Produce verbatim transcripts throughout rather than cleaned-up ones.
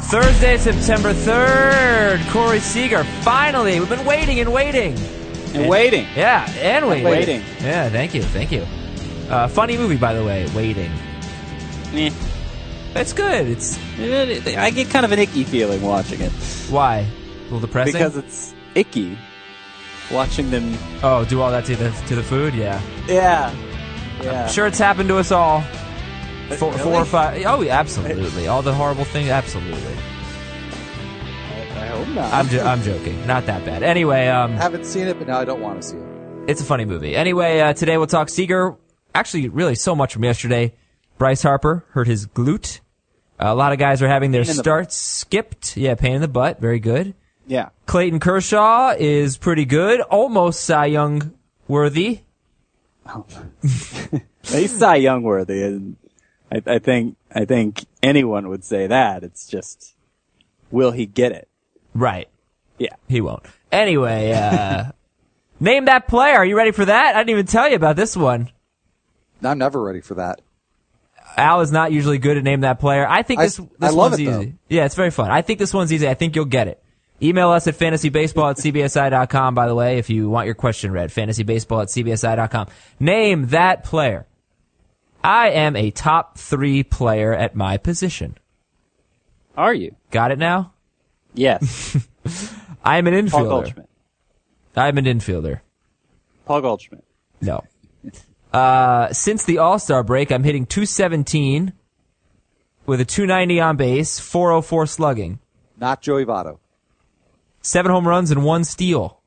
Thursday, September third. Corey Seager, finally. We've been waiting and waiting. And, and waiting. Yeah, and waiting. And waiting. Yeah, thank you, thank you. Uh, funny movie, by the way, Waiting. Eh. It's good. It's. I get kind of an icky feeling watching it. Why? A little depressing? Because it's icky. Watching them. Oh, do all that to the to the food? Yeah. Yeah. Yeah. I'm sure it's happened to us all. Four, really? four or five. Oh, yeah, absolutely. All the horrible things. Absolutely. I, I hope not. I'm jo- I'm joking. Not that bad. Anyway, um, haven't seen it, but now I don't want to see it. It's a funny movie. Anyway, uh, today we'll talk Seager. Actually, really, so much from yesterday. Bryce Harper hurt his glute. Uh, a lot of guys are having their starts skipped. Yeah, pain in the butt. Very good. Yeah. Clayton Kershaw is pretty good. Almost Cy Young worthy. Oh. He's Cy Young worthy. And I, I think I think anyone would say that. It's just, will he get it? Right. Yeah. He won't. Anyway, uh, name that player. Are you ready for that? I didn't even tell you about this one. I'm never ready for that. Al is not usually good at name that player. I think this, I, this I love one's it, easy. Though. Yeah, it's very fun. I think this one's easy. I think you'll get it. Email us at fantasybaseball at c b s i dot com, by the way, if you want your question read. fantasybaseball at c b s i dot com. Name that player. I am a top three player at my position. Are you? Got it now? Yes. I'm an infielder. Paul Goldschmidt. I'm an infielder. Paul Goldschmidt. No. Uh, since the All-Star break, I'm hitting two seventeen with a two ninety on base, four oh four slugging. Not Joey Votto. Seven home runs and one steal.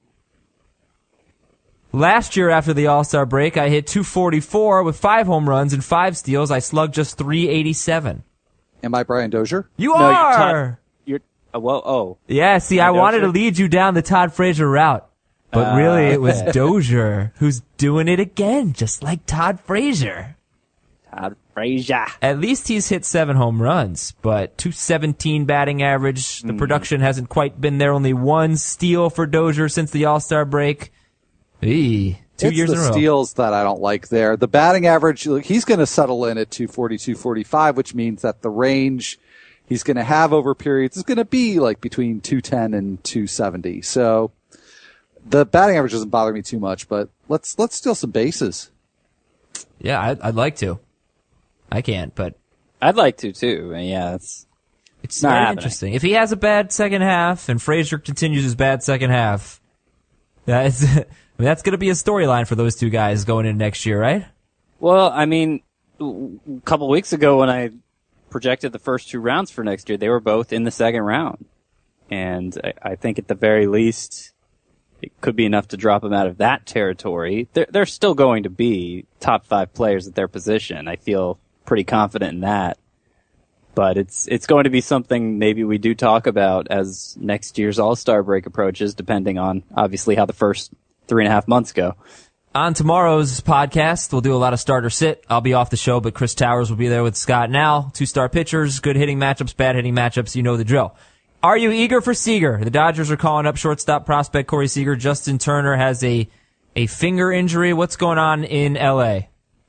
Last year after the All-Star break, I hit two forty-four with five home runs and five steals. I slugged just three eighty-seven. Am I Brian Dozier? You no, are! You're, Todd, you're uh, well, oh. Yeah, see, Brian I wanted Dozier? to lead you down the Todd Frazier route. But Uh, really, it was Dozier who's doing it again, just like Todd Frazier. Todd Frazier. At least he's hit seven home runs, but two seventeen batting average. The mm. production hasn't quite been there. Only one steal for Dozier since the All-Star break. Eee, two it's years the in a row. Steals that I don't like there. The batting average, he's going to settle in at two forty, two forty-five, which means that the range he's going to have over periods is going to be like between two ten and two seventy. So the batting average doesn't bother me too much, but let's let's steal some bases. Yeah, I'd, I'd like to. I can't, but I'd like to too. Yeah, it's it's not very happening. interesting. If he has a bad second half and Frazier continues his bad second half, that's I mean, that's going to be a storyline for those two guys going into next year, right? Well, I mean, a couple weeks ago when I projected the first two rounds for next year, they were both in the second round, and I, I think at the very least, it could be enough to drop them out of that territory. They're, they're still going to be top five players at their position. I feel pretty confident in that. But it's it's going to be something maybe we do talk about as next year's All-Star break approaches, depending on, obviously, how the first three and a half months go. On tomorrow's podcast, we'll do a lot of starter sit. I'll be off the show, but Chris Towers will be there with Scott Now. Two-star pitchers, good hitting matchups, bad hitting matchups. You know the drill. Are you eager for Seager? The Dodgers are calling up shortstop prospect Corey Seager. Justin Turner has a a finger injury. What's going on in L A?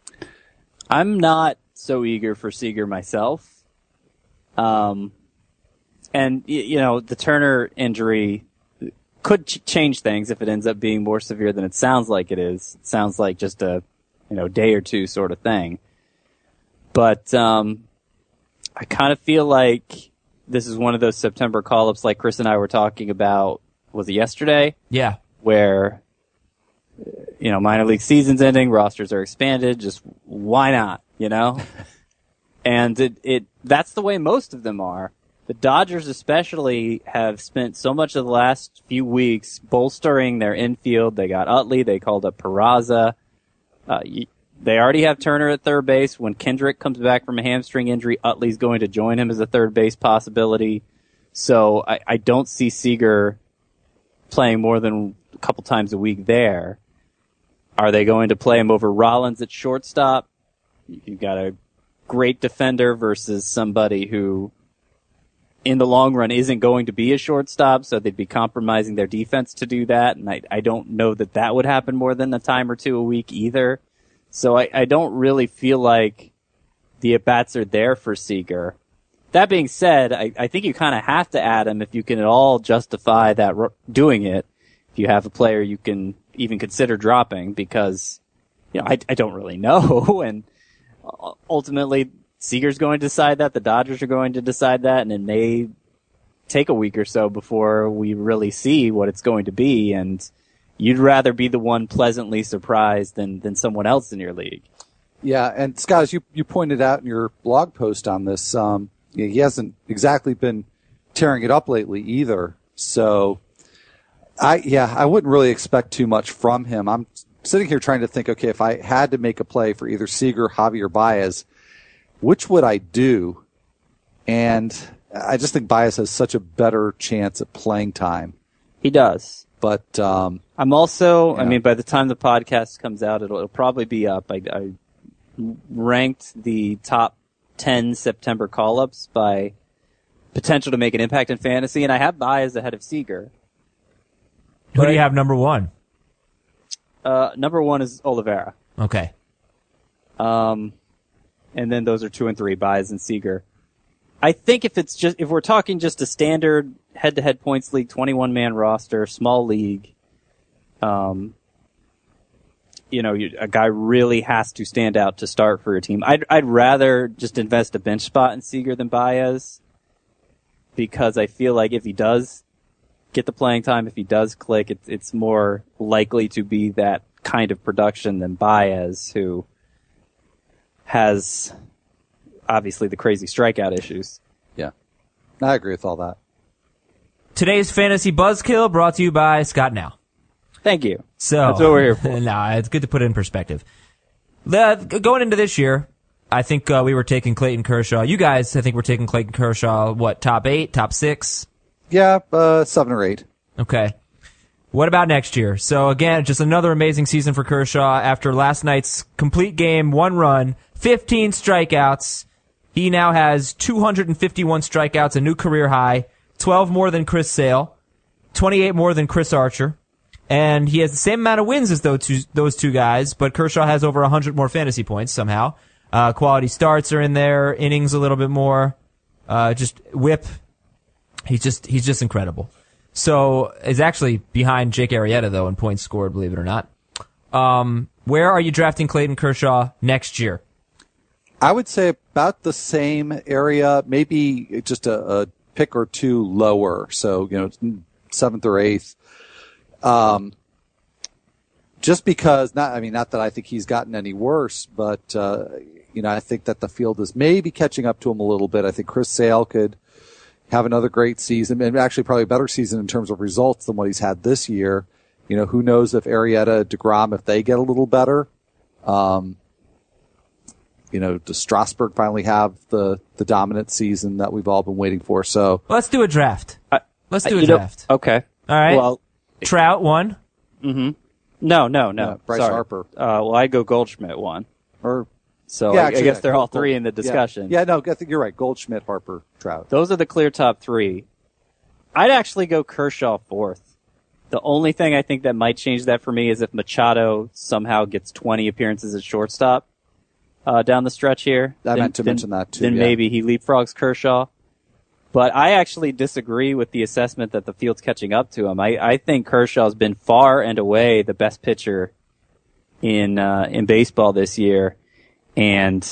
I'm not so eager for Seager myself. Um, and, you know, the Turner injury could ch- change things if it ends up being more severe than it sounds like it is. It sounds like just a, you know, day or two sort of thing. But, um, I kind of feel like this is one of those September call-ups like Chris and I were talking about, was it yesterday? Yeah. Where, you know, minor league season's ending, rosters are expanded, just why not, you know? And it, it, that's the way most of them are. The Dodgers especially have spent so much of the last few weeks bolstering their infield. They got Utley, they called up Peraza. Uh, they already have Turner at third base. When Kendrick comes back from a hamstring injury, Utley's going to join him as a third base possibility. So I, I don't see Seager playing more than a couple times a week there. Are they going to play him over Rollins at shortstop? You've got a great defender versus somebody who, in the long run, isn't going to be a shortstop, so they'd be compromising their defense to do that, and I, I don't know that that would happen more than a time or two a week either. So I, I don't really feel like the at-bats are there for Seager. That being said, I, I think you kind of have to add him if you can at all justify that ro- doing it. If you have a player you can even consider dropping, because you know I, I don't really know, and ultimately Seager's going to decide that. The Dodgers are going to decide that, and it may take a week or so before we really see what it's going to be. And you'd rather be the one pleasantly surprised than than someone else in your league. Yeah, and Scott, as you you pointed out in your blog post on this, um, he hasn't exactly been tearing it up lately either. So, I yeah, I wouldn't really expect too much from him. I'm sitting here trying to think, okay, if I had to make a play for either Seager, Javier Baez, which would I do? And I just think Baez has such a better chance at playing time. He does. But um, I'm also, yeah. I mean, by the time the podcast comes out, it'll, it'll probably be up. I, I ranked the top ten September call-ups by potential to make an impact in fantasy, and I have Baez ahead of Seager. Who But, do you have number one? Uh, number one is Oliveira. Okay. Um, and then those are two and three, Baez and Seager. I think if it's just, if we're talking just a standard head-to-head points league, twenty-one man roster, small league, um, you know, you, a guy really has to stand out to start for your team. I'd, I'd rather just invest a bench spot in Seager than Baez, because I feel like if he does get the playing time, if he does click, it's, it's more likely to be that kind of production than Baez, who has obviously the crazy strikeout issues. yeah, I agree with all that. Today's Fantasy Buzzkill brought to you by Scott Now. Thank you. So That's what we're here for. No, it's good to put it in perspective. The, going into this year, I think uh, we were taking Clayton Kershaw. You guys, I think we're taking Clayton Kershaw, what, top eight, top six? Yeah, uh, seven or eight. Okay. What about next year? So again, just another amazing season for Kershaw. After last night's complete game, one run, fifteen strikeouts. He now has two hundred fifty-one strikeouts, a new career high, twelve more than Chris Sale, twenty-eight more than Chris Archer. And he has the same amount of wins as those two, those two guys, but Kershaw has over one hundred more fantasy points somehow. Uh, quality starts are in there, innings a little bit more, uh, just whip. He's just, he's just incredible. So, he's actually behind Jake Arrieta, though, in points scored, believe it or not. Um, where are you drafting Clayton Kershaw next year? I would say about the same area, maybe just a, a pick or two lower. So, you know, seventh or eighth. Um, just because not, I mean, not that I think he's gotten any worse, but, uh, you know, I think that the field is maybe catching up to him a little bit. I think Chris Sale could have another great season, and actually probably a better season in terms of results than what he's had this year. You know, who knows if Arrieta, DeGrom, if they get a little better. Um, you know, does Strasburg finally have the, the dominant season that we've all been waiting for? So Let's do a draft. I, Let's do I, a you know- draft. okay. All right. Well, Trout, one. no, no, no. Yeah, Bryce Sorry. Harper. Uh, well, I go Goldschmidt one. or So yeah, I, actually, I guess yeah, they're all Gold- three in the yeah. discussion. Yeah, no, I think you're right. Goldschmidt, Harper, Trout. Those are the clear top three. I'd actually go Kershaw fourth. The only thing I think that might change that for me is if Machado somehow gets twenty appearances at shortstop uh, down the stretch here. I then, meant to then, mention that, too, Then yeah. maybe he leapfrogs Kershaw. But I actually disagree with the assessment that the field's catching up to him. I, I think Kershaw's been far and away the best pitcher in uh, in baseball this year, and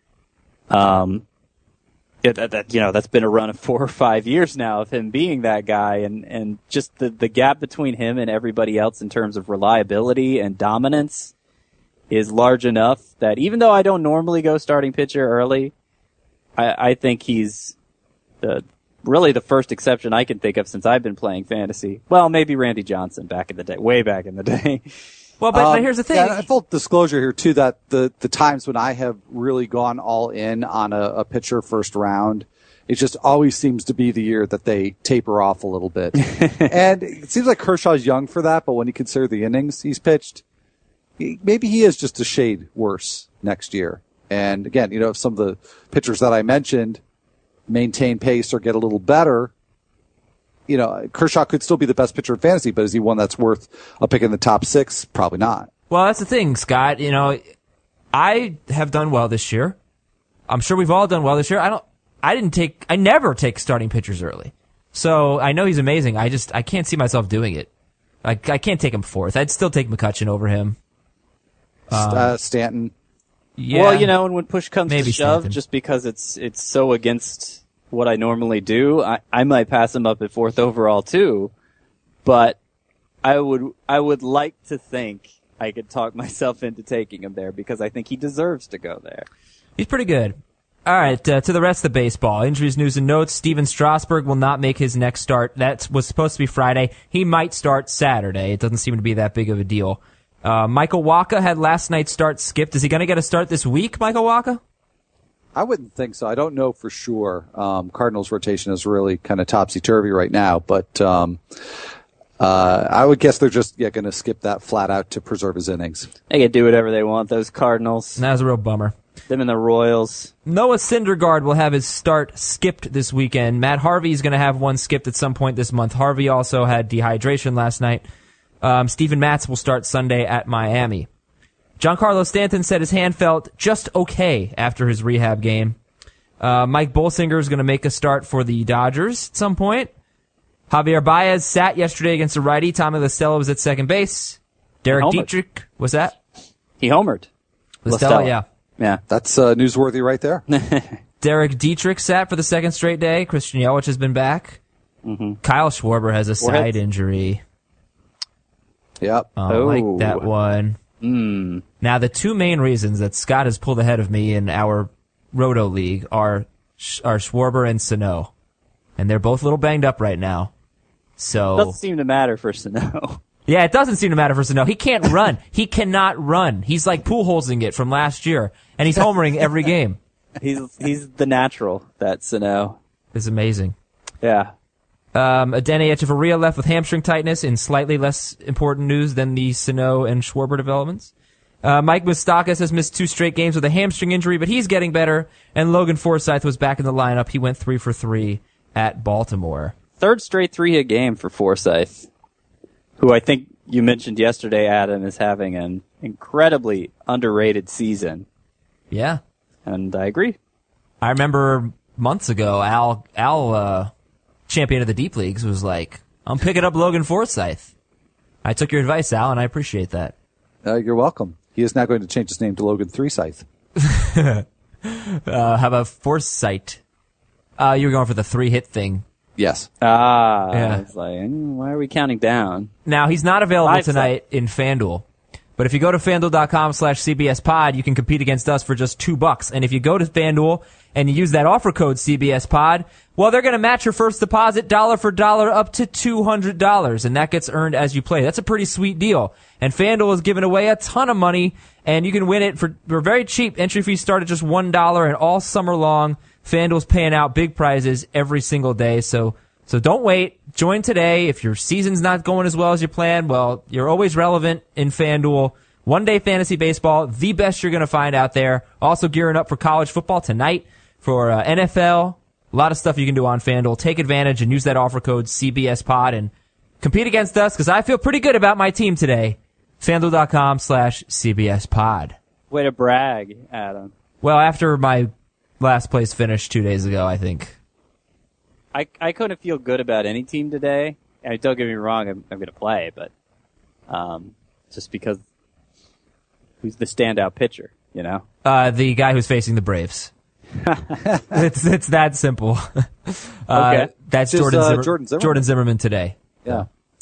um, it, that, that you know that's been a run of four or five years now of him being that guy, and and just the the gap between him and everybody else in terms of reliability and dominance is large enough that even though I don't normally go starting pitcher early, I, I think he's the really the first exception I can think of since I've been playing fantasy. Well, maybe Randy Johnson back in the day, way back in the day. Well, but, but Um, here's the thing. Yeah, and full disclosure here too, that the, the times when I have really gone all in on a, a pitcher first round, it just always seems to be the year that they taper off a little bit. And it seems like Kershaw's young for that, but when you consider the innings he's pitched, he, maybe he is just a shade worse next year. And again, you know, if some of the pitchers that I mentioned maintain pace or get a little better, you know, Kershaw could still be the best pitcher in fantasy, but is he one that's worth a pick in the top six? Probably not. Well, that's the thing, Scott. You know, I have done well this year. I'm sure we've all done well this year. I don't. I didn't take, I never take starting pitchers early. So I know he's amazing. I just, I can't see myself doing it. I, I can't take him fourth. I'd still take McCutchen over him. Um, uh, Stanton. Yeah. Well, you know, and when push comes Maybe to shove, Stanton. just because it's it's so against what I normally do, I, I might pass him up at fourth overall too. But I would I would like to think I could talk myself into taking him there because I think he deserves to go there. He's pretty good. All right, uh, to the rest of the baseball. Injuries, news, and notes. Steven Strasburg will not make his next start. That was supposed to be Friday. He might start Saturday. It doesn't seem to be that big of a deal. Uh, Michael Wacha had last night's start skipped. Is he going to get a start this week, Michael Wacha? I wouldn't think so. I don't know for sure. Um, Cardinals' rotation is really kind of topsy-turvy right now, but um, uh, I would guess they're just yeah, going to skip that flat out to preserve his innings. They can do whatever they want, those Cardinals. That was a real bummer. Them and the Royals. Noah Syndergaard will have his start skipped this weekend. Matt Harvey is going to have one skipped at some point this month. Harvey also had dehydration last night. Um, Steven Matz will start Sunday at Miami. Giancarlo Stanton said his hand felt just okay after his rehab game. Uh, Mike Bolsinger is going to make a start for the Dodgers at some point. Javier Baez sat yesterday against a righty. Tommy La Stella was at second base. Derek Dietrich, what's that? He homered. La Stella, yeah. Yeah. That's uh, newsworthy right there. Derek Dietrich sat for the second straight day. Christian Yelich has been back. Mm-hmm. Kyle Schwarber has a side Forehead. injury. Yep. I don't Oh. like that one. Mm. Now, the two main reasons that Scott has pulled ahead of me in our Roto League are are Schwarber and Sano. And they're both a little banged up right now. So Doesn't seem to matter for Sano. yeah, it doesn't seem to matter for Sano. He can't run. He cannot run. He's like Pujols-ing it from last year, and he's homering every game. He's he's the natural, that Sano. It's amazing. Yeah. Um, Adene Echeverria left with hamstring tightness in slightly less important news than the Sano and Schwarber developments. Uh, Mike Moustakas has missed two straight games with a hamstring injury, but he's getting better. And Logan Forsythe was back in the lineup. He went three for three at Baltimore. Third straight three-hit game for Forsythe, who I think you mentioned yesterday, Adam, is having an incredibly underrated season. Yeah. And I agree. I remember months ago, Al, Al, uh, champion of the deep leagues, was like, I'm picking up Logan Forsythe. I took your advice, Al, and I appreciate that. Uh, you're welcome. He is now going to change his name to Logan Threescythe. uh, how about Forsythe? Uh, you were going for the three-hit thing. Yes. Ah, Yeah. it's like, mm, why are we counting down? Now, he's not available Five tonight in FanDuel. But if you go to FanDuel.com slash CBS Pod, you can compete against us for just two bucks. And if you go to FanDuel and you use that offer code C B S Pod, well, they're going to match your first deposit dollar for dollar up to two hundred dollars. And that gets earned as you play. That's a pretty sweet deal. And FanDuel is giving away a ton of money, and you can win it for, for very cheap. Entry fees start at just one dollar, and all summer long, FanDuel's paying out big prizes every single day. So, so don't wait. Join today. If your season's not going as well as you planned, well, you're always relevant in FanDuel. One day fantasy baseball, the best you're going to find out there. Also gearing up for college football tonight for uh, N F L. A lot of stuff you can do on FanDuel. Take advantage and use that offer code C B S Pod and compete against us, because I feel pretty good about my team today. FanDuel.com slash CBS Pod. Way to brag, Adam. Well, after my last place finish two days ago, I think. I I couldn't feel good about any team today. And don't get me wrong, I'm, I'm going to play, but um, just because who's the standout pitcher, you know? Uh, the guy who's facing the Braves. it's it's that simple. uh, Okay. That's Just, Jordan, uh, Zimmer- Jordan Zimmerman. Jordan Zimmerman today. Yeah.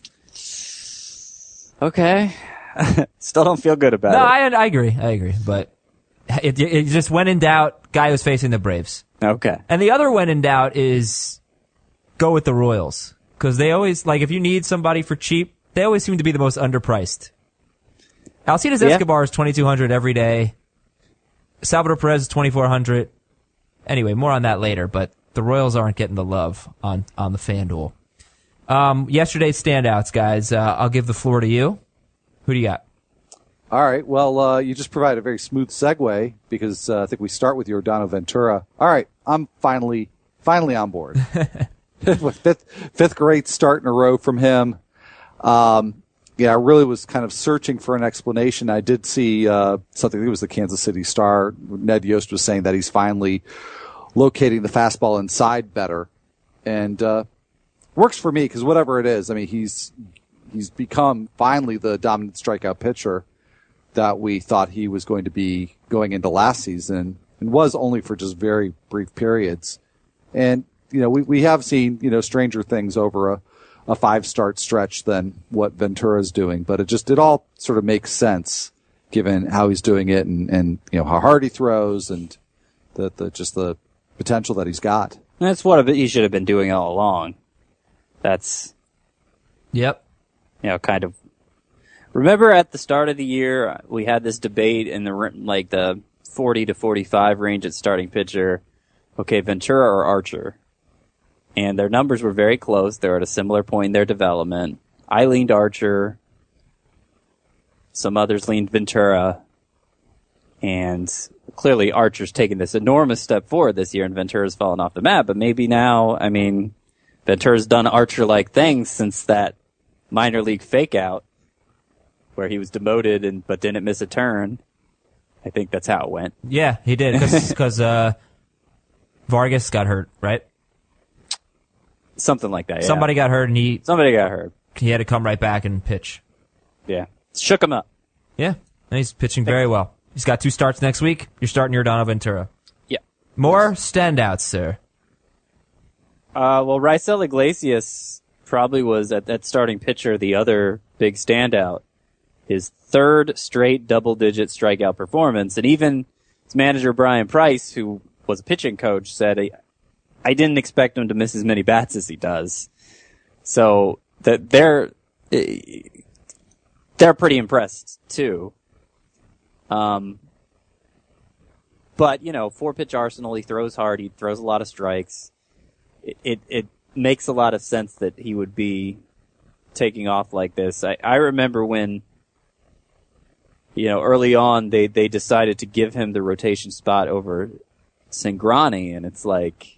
Okay. Still don't feel good about No, it. I I agree. I agree. But it, it just when in doubt, guy who's facing the Braves. Okay. And the other when in doubt is go with the Royals. Because they always, like, if you need somebody for cheap, they always seem to be the most underpriced. Alcides Yeah. Escobar is twenty-two hundred every day. Salvador Perez is twenty-four hundred. Anyway, more on that later, but the Royals aren't getting the love on, on the FanDuel. Um, yesterday's standouts, guys. Uh, I'll give the floor to you. Who do you got? All right. Well, uh, you just provided a very smooth segue because uh, I think we start with Yordano Ventura. All right. I'm finally, finally on board. fifth, fifth great start in a row from him. Um, yeah, I really was kind of searching for an explanation. I did see uh, something. I think it was the Kansas City Star. Ned Yost was saying that he's finally locating the fastball inside better. And, uh, works for me because whatever it is, I mean, he's, he's become finally the dominant strikeout pitcher that we thought he was going to be going into last season, and was only for just very brief periods. And, you know, we, we have seen, you know, stranger things over a, a five start stretch than what Ventura's doing, but it just, it all sort of makes sense given how he's doing it and, and, you know, how hard he throws and the, the, just the potential that he's got. That's what he should have been doing all along. That's, Yep. you know, kind of. Remember at the start of the year, we had this debate in the, like, the forty to forty-five range at starting pitcher. Okay, Ventura or Archer? And their numbers were very close. They're at a similar point in their development. I leaned Archer. Some others leaned Ventura. And clearly Archer's taken this enormous step forward this year and Ventura's fallen off the map. But maybe now, I mean, Ventura's done Archer-like things since that minor league fake-out where he was demoted and but didn't miss a turn. I think that's how it went. Yeah, he did because uh, Vargas got hurt, right? Something like that, yeah. Somebody got hurt and he Somebody got hurt. he had to come right back and pitch. Yeah. Shook him up. Yeah, and he's pitching very well. He's got two starts next week. You're starting Yordano Ventura. Yeah. More standouts, sir. Uh, well, Raisel Iglesias probably was at that starting pitcher the other big standout. His third straight double-digit strikeout performance, and even his manager Brian Price, who was a pitching coach, said, I, I didn't expect him to miss as many bats as he does. So that they're they're pretty impressed too. Um, but you know, four-pitch arsenal. He throws hard. He throws a lot of strikes. It, it it makes a lot of sense that he would be taking off like this. I, I remember when, you know, early on they, they decided to give him the rotation spot over Cingrani, and it's like,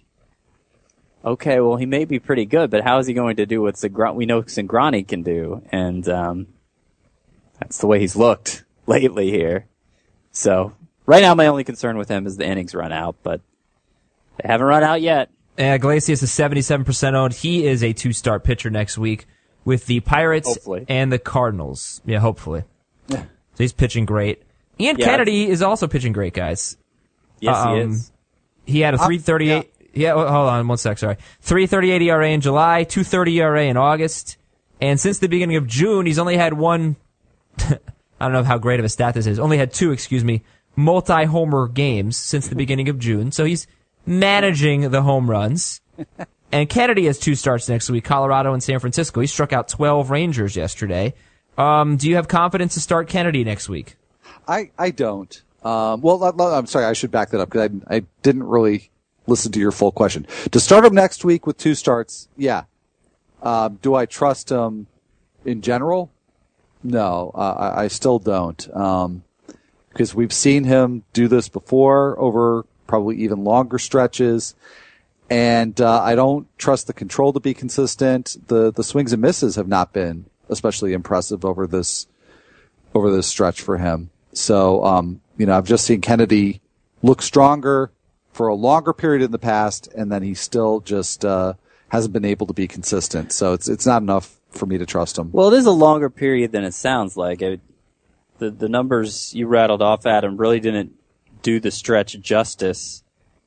okay, well, he may be pretty good, but how is he going to do what Cingrani, we know Cingrani can do? And um, that's the way he's looked lately here. So right now my only concern with him is the innings run out, but they haven't run out yet. Uh, Iglesias is seventy-seven percent owned. He is a two-start pitcher next week with the Pirates Hopefully. and the Cardinals. Yeah, hopefully. Yeah. So he's pitching great. Ian Yeah. Kennedy is also pitching great, guys. Yes, Um, he is. He had a three thirty-eight. Yeah, well, hold on one sec. Sorry, three thirty-eight E R A in July, two thirty E R A in August, and since the beginning of June, he's only had one. I don't know how great of a stat this is. Only had two, excuse me, multi-homer games since the beginning of June. So he's managing the home runs. And Kennedy has two starts next week, Colorado and San Francisco. He struck out twelve Rangers yesterday. Um, do you have confidence to start Kennedy next week? I, I don't. Um, well, I'm sorry, I should back that up because I, I didn't really listen to your full question. To start him next week with two starts, yeah. Um, do I trust him in general? No, uh, I, I still don't. Um, because we've seen him do this before over probably even longer stretches. And, uh, I don't trust the control to be consistent. The, the swings and misses have not been especially impressive over this, over this stretch for him. So, um, you know, I've just seen Kennedy look stronger for a longer period in the past, and then he still just, uh, hasn't been able to be consistent. So it's, it's not enough for me to trust him. Well, it is a longer period than it sounds like. It, the, the numbers you rattled off, Adam, really didn't do the stretch justice.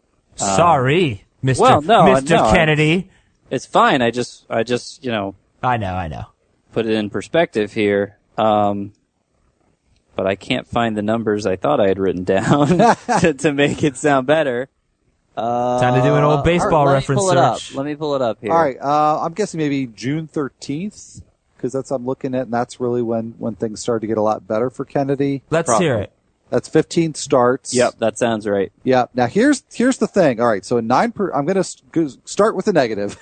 Sorry, Mister well, no, Mister no, I- Kennedy. It's fine. I just, I just, you know, I know, I know. put it in perspective here. Um, but I can't find the numbers I thought I had written down to, to make it sound better. Uh, Time to do an old baseball all right, let reference me pull it search. up. Let me pull it up here. All right. Uh, I'm guessing maybe June thirteenth because that's I'm looking at, and that's really when, when things started to get a lot better for Kennedy. Let's Probably. hear it. That's fifteen starts. Yep, that sounds right. Yeah. Now here's here's the thing. All right. So in nine per, I'm going to start with the negative.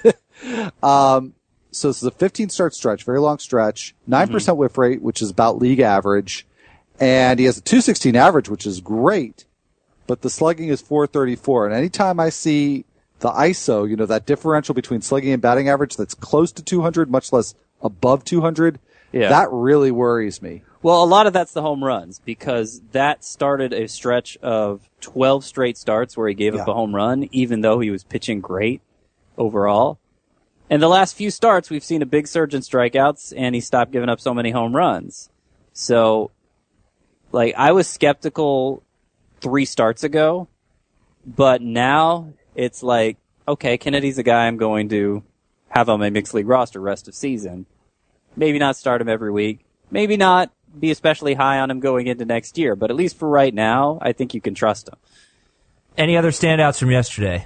um, so this is a fifteen start stretch, very long stretch, nine percent Mm-hmm. whiff rate, which is about league average, and he has a two sixteen average, which is great. But the slugging is four thirty-four, and anytime I see the I S O, you know, that differential between slugging and batting average that's close to two hundred, much less above two hundred, Yeah. that really worries me. Well, a lot of that's the home runs because that started a stretch of twelve straight starts where he gave yeah. up a home run, even though he was pitching great overall. And the last few starts, we've seen a big surge in strikeouts, and he stopped giving up so many home runs. So, like, I was skeptical three starts ago, but now it's like, okay, Kennedy's a guy I'm going to have on my mixed league roster rest of season. Maybe not start him every week. Maybe not be especially high on him going into next year, but at least for right now, I think you can trust him. Any other standouts from yesterday?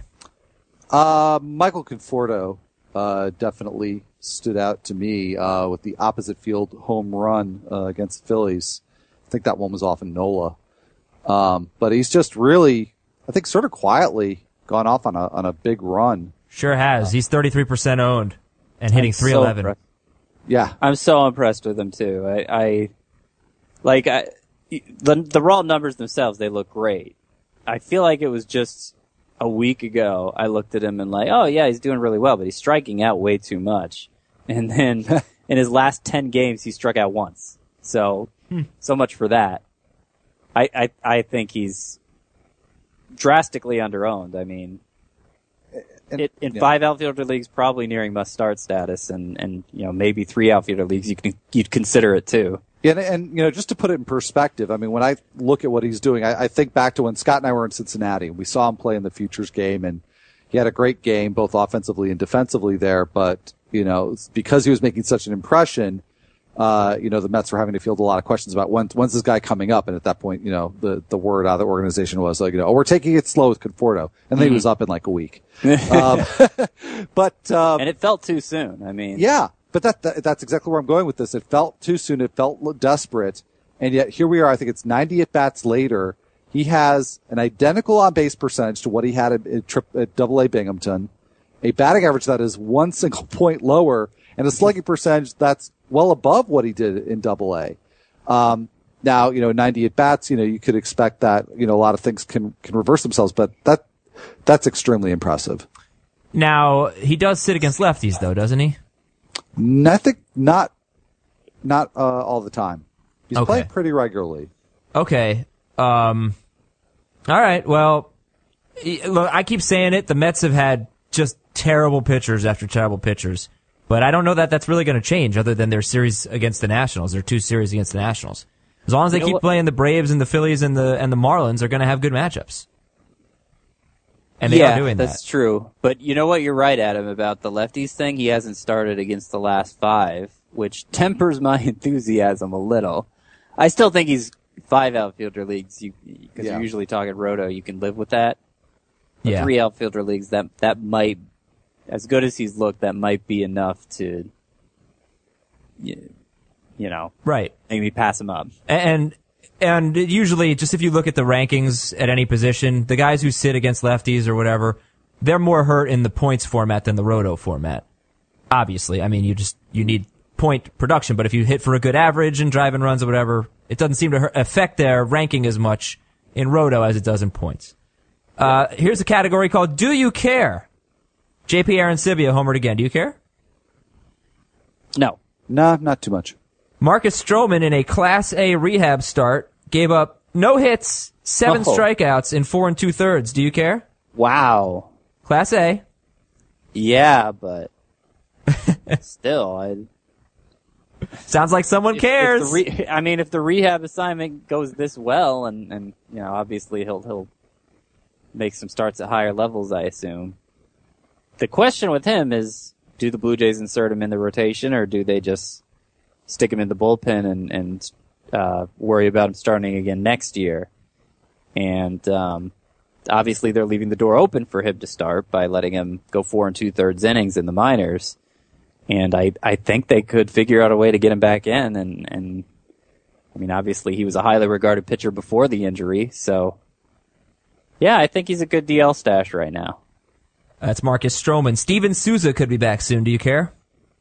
Uh, Michael Conforto. Uh, definitely stood out to me uh, with the opposite field home run uh, against the Phillies. I think that one was off in Nola. Um, but he's just really, I think, sort of quietly gone off on a on a big run. Sure has. Uh, he's thirty-three percent owned and hitting three eleven. So yeah, I'm so impressed with him too. I, I like I, the the raw numbers themselves. They look great. I feel like it was just a week ago, I looked at him and like, oh yeah, he's doing really well, but he's striking out way too much. And then in his last ten games, he struck out once. So, hmm. so much for that. I, I, I think he's drastically underowned. I mean, and, it, in yeah. five outfielder leagues, probably nearing must-start status, and, and you know maybe three outfielder leagues, you can you'd consider it too. Yeah, and, and you know, just to put it in perspective, I mean, when I look at what he's doing, I, I think back to when Scott and I were in Cincinnati. We saw him play in the Futures game, and he had a great game, both offensively and defensively there. But you know, because he was making such an impression, uh, you know, the Mets were having to field a lot of questions about when, when's this guy coming up. And at that point, you know, the the word out of the organization was like, you know, oh, we're taking it slow with Conforto, and then mm-hmm. he was up in like a week. um, but um, and it felt too soon. I mean, yeah. But that, that that's exactly where I'm going with this. It felt too soon. It felt desperate. And yet here we are. I think it's ninety at-bats later. He has an identical on-base percentage to what he had at, at, tri- at Double A Binghamton, a batting average that is one single point lower, and a slugging percentage that's well above what he did in Double A. Um, now, you know, ninety at-bats, you know, you could expect that, you know, a lot of things can, can reverse themselves, but that that's extremely impressive. Now, he does sit against lefties, though, doesn't he? I think not, not uh, all the time. He's okay. playing pretty regularly. Okay. Um, all right. Well, look, I keep saying it. The Mets have had just terrible pitchers after terrible pitchers, but I don't know that that's really going to change other than their series against the Nationals. Their two series against the Nationals. As long as they you keep playing the Braves and the Phillies and the and the Marlins, they're going to have good matchups. And they yeah, are doing that. That's true. But you know what? You're right, Adam, about the lefties thing. He hasn't started against the last five, which tempers my enthusiasm a little. I still think he's five outfielder leagues, you because yeah. you're usually talking roto, you can live with that. But yeah. three outfielder leagues, that that might, as good as he's looked, that might be enough to, you know, right. maybe pass him up. And And usually, just if you look at the rankings at any position, the guys who sit against lefties or whatever, they're more hurt in the points format than the roto format. Obviously, I mean, you just you need point production, but if you hit for a good average and driving runs or whatever, it doesn't seem to hurt, affect their ranking as much in roto as it does in points. Uh, here's a category called Do You Care? J P Arancibia homered again. Do you care? No. No, not too much. Marcus Stroman in a Class A rehab start gave up no hits, seven oh. strikeouts in four and two thirds. Do you care? Wow. Class A. Yeah, but still, I. Sounds like someone if, cares. If the re- I mean, if the rehab assignment goes this well, and, and you know, obviously he'll he'll make some starts at higher levels, I assume. The question with him is, do the Blue Jays insert him in the rotation, or do they just stick him in the bullpen and and uh, worry about him starting again next year? And um, obviously, they're leaving the door open for him to start by letting him go four and two thirds innings in the minors. And I, I think they could figure out a way to get him back in. And, and I mean, obviously, he was a highly regarded pitcher before the injury. So, yeah, I think he's a good D L stash right now. That's Marcus Stroman. Steven Souza could be back soon. Do you care?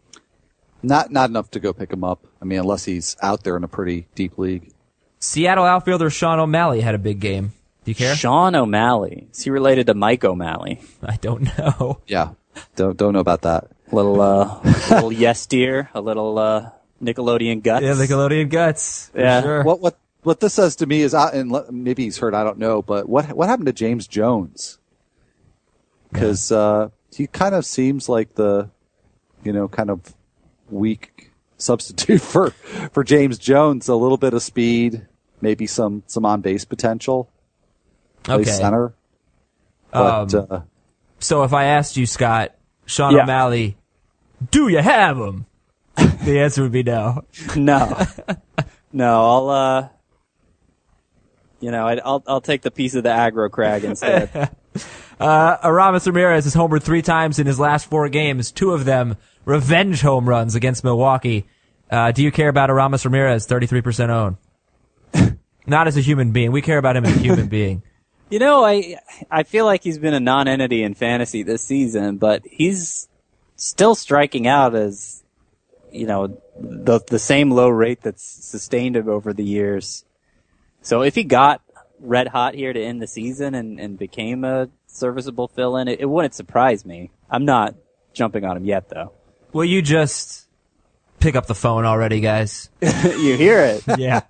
Not not enough to go pick him up. I mean, unless he's out there in a pretty deep league. Seattle outfielder Sean O'Malley had a big game. Do you care? Sean O'Malley. Is he related to Mike O'Malley? I don't know. Yeah. Don't don't know about that. Little uh little yes dear, a little uh Nickelodeon Guts. Yeah, Nickelodeon Guts. For Yeah. Sure. What what what this says to me is, uh, and le- maybe he's hurt, I don't know, but what what happened to James Jones? Because uh, he kind of seems like the, you know, kind of weak substitute for for James Jones. A little bit of speed, maybe some some on base potential. Play Okay. center. But Um, uh, So if I asked you, Scott, Sean Yeah. O'Malley, do you have him? The answer would be no. No. No, I'll, uh, you know, I'd, I'll, I'll take the piece of the aggro crag instead. Uh, Aramis Ramirez has homered three times in his last four games, two of them revenge home runs against Milwaukee. Uh, do you care about Aramis Ramirez, thirty-three percent owned? Not as a human being. We care about him as a human being. You know, I, I feel like he's been a non-entity in fantasy this season, but he's still striking out as, you know, the, the same low rate that's sustained him over the years. So if he got red hot here to end the season and, and became a serviceable fill-in, it, it wouldn't surprise me. I'm not jumping on him yet, though. Will you just pick up the phone already, guys? You hear it. Yeah.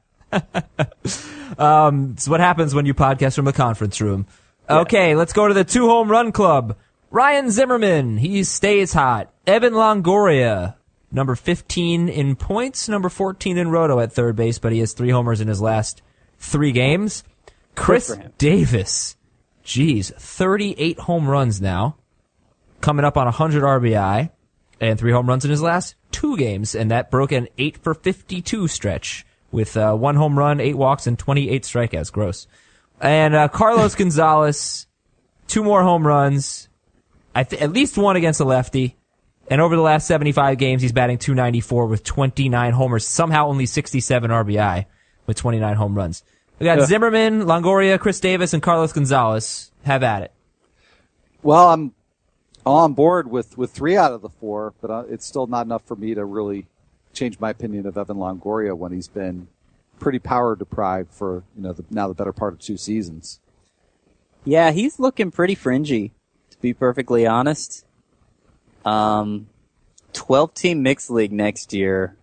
um, it's what happens when you podcast from a conference room. Okay, let's go to the two home run club. Ryan Zimmerman, he stays hot. Evan Longoria, number fifteen in points, number fourteen in roto at third base, but he has three homers in his last three games. Chris for him. Davis, geez, thirty-eight home runs now, coming up on one hundred R B I, and three home runs in his last two games, and that broke an eight for fifty-two stretch with uh, one home run, eight walks, and twenty-eight strikeouts. Gross. And uh, Carlos Gonzalez, two more home runs, I th- at least one against a lefty. And over the last seventy-five games, he's batting two ninety-four with twenty-nine homers, somehow only sixty-seven R B I with twenty-nine home runs. We got Ugh. Zimmerman, Longoria, Chris Davis, and Carlos Gonzalez. Have at it. well, I'm on board with, with three out of the four, but uh, it's still not enough for me to really change my opinion of Evan Longoria when he's been pretty power deprived for, you know, the, now the better part of two seasons. Yeah, he's looking pretty fringy, to be perfectly honest. Um, twelve-team mixed league next year.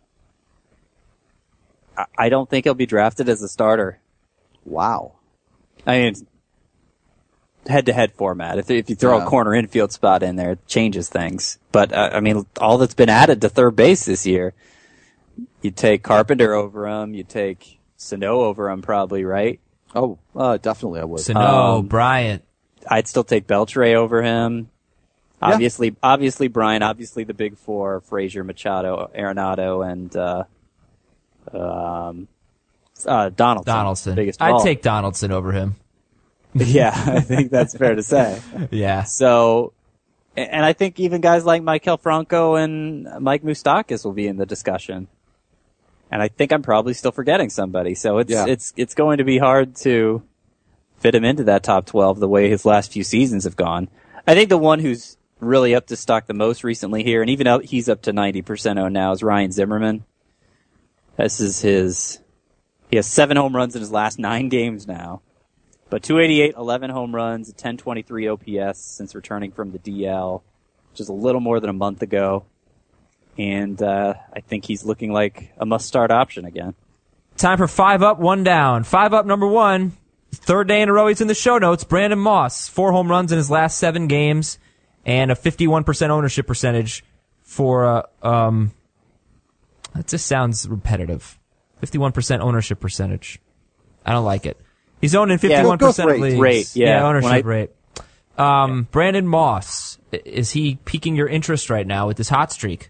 I, I don't think he'll be drafted as a starter. Wow. I mean, head-to-head format. If if you throw Yeah. a corner infield spot in there, it changes things. But uh, I mean, all that's been added to third base this year. You take Carpenter over him. You take Sano over him, probably, right? Oh, uh, definitely I would. Sano, Um, Bryant. I'd still take Beltre over him. Yeah. Obviously, obviously Brian, obviously the big four, Frazier, Machado, Arenado, and, uh, um, uh, Donaldson. Donaldson. Biggest of I'd all. take Donaldson over him. Yeah, I think that's fair to say. Yeah. So, and I think even guys like Michael Franco and Mike Moustakas will be in the discussion. And I think I'm probably still forgetting somebody. So it's, Yeah. it's, it's going to be hard to fit him into that top twelve the way his last few seasons have gone. I think the one who's really up to stock the most recently here, and even out, he's up to ninety percent owned now, is Ryan Zimmerman. This is his, he has seven home runs in his last nine games now. But two eighty-eight, eleven home runs, a ten twenty-three O P S since returning from the D L, just a little more than a month ago. And uh, I think he's looking like a must-start option again. Time for five up, one down. Five up, number one. Third day in a row he's in the show notes. Brandon Moss, four home runs in his last seven games, and a fifty-one percent ownership percentage for, uh, um, that just sounds repetitive. fifty-one percent ownership percentage. I don't like it. He's owned in fifty-one percent go of with leagues. rate, yeah. ownership When I- rate. Um, Brandon Moss, i- is he piquing your interest right now with this hot streak?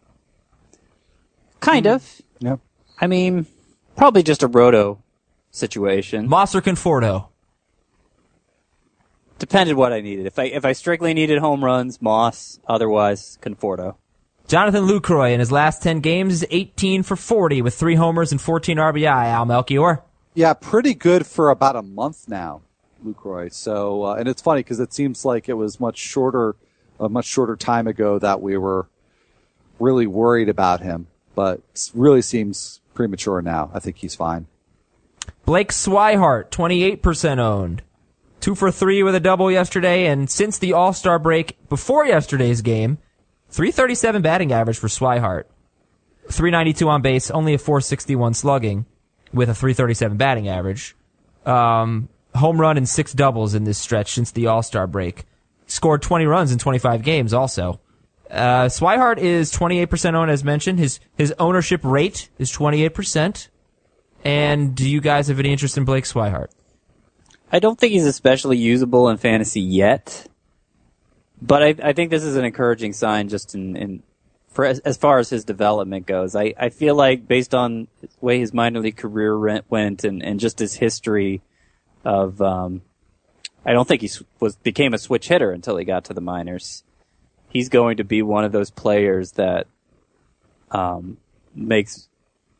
Kind of. Yeah. I mean, probably just a roto situation. Moss or Conforto? Depended what I needed. If I if I strictly needed home runs, Moss. Otherwise, Conforto. Jonathan Lucroy in his last ten games is eighteen for forty with three homers and fourteen R B I. Al Melchior. Yeah, pretty good for about a month now, Lucroy. So, uh, and it's funny because it seems like it was much shorter, a much shorter time ago that we were really worried about him, but it really seems premature now. I think he's fine. Blake Swihart, twenty-eight percent owned. Two for three with a double yesterday, and since the All-Star break before yesterday's game, three thirty-seven batting average for Swihart. three ninety-two on base, only a four sixty-one slugging with a three thirty-seven batting average. Um, home run and six doubles in this stretch since the All-Star break. Scored twenty runs in twenty-five games also. Uh, Swihart is twenty-eight percent owned, as mentioned. His his ownership rate is twenty-eight percent. And do you guys have any interest in Blake Swihart? I don't think he's especially usable in fantasy yet, but I, I think this is an encouraging sign just in, in for as, as far as his development goes. I, I feel like based on the way his minor league career went and, and just his history of, um, I don't think he was became a switch hitter until he got to the minors. He's going to be one of those players that um, makes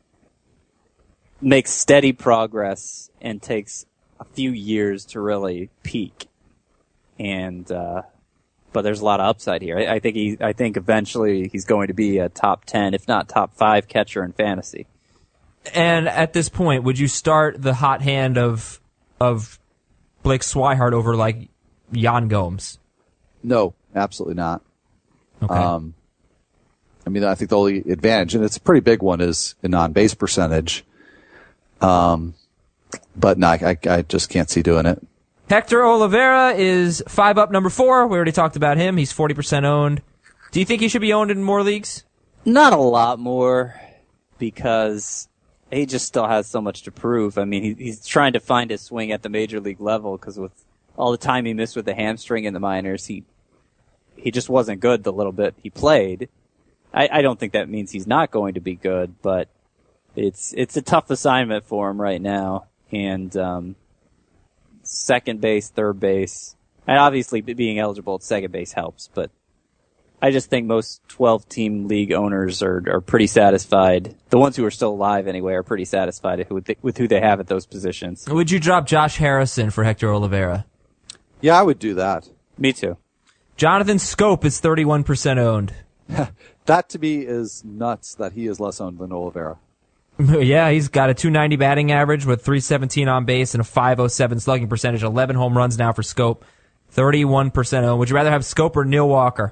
makes steady progress and takes a few years to really peak. And uh, but there's a lot of upside here. I, I think he, I think eventually he's going to be a top ten, if not top five catcher in fantasy. And at this point, would you start the hot hand of of Blake Swihart over like Yan Gomes? No, absolutely not. Okay. Um, I mean, I think the only advantage, and it's a pretty big one, is in on-base percentage. Um, but no, I, I just can't see doing it. Hector Oliveira is five up, number four. We already talked about him. He's forty percent owned. Do you think he should be owned in more leagues? Not a lot more, because he just still has so much to prove. I mean, he, he's trying to find his swing at the major league level, because with all the time he missed with the hamstring in the minors, he he just wasn't good the little bit he played. I, I don't think that means he's not going to be good, but it's it's a tough assignment for him right now. And um, second base, third base, and obviously being eligible at second base helps, but I just think most twelve-team league owners are are pretty satisfied. The ones who are still alive, anyway, are pretty satisfied with, the, with who they have at those positions. Would you drop Josh Harrison for Hector Oliveira? Yeah, I would do that. Me too. Jonathan Scope is thirty-one percent owned. That to me is nuts that he is less owned than Oliveira. Yeah, he's got a two ninety batting average with three seventeen on base and a five oh seven slugging percentage. eleven home runs now for Scope. thirty-one percent owned. Would you rather have Scope or Neil Walker?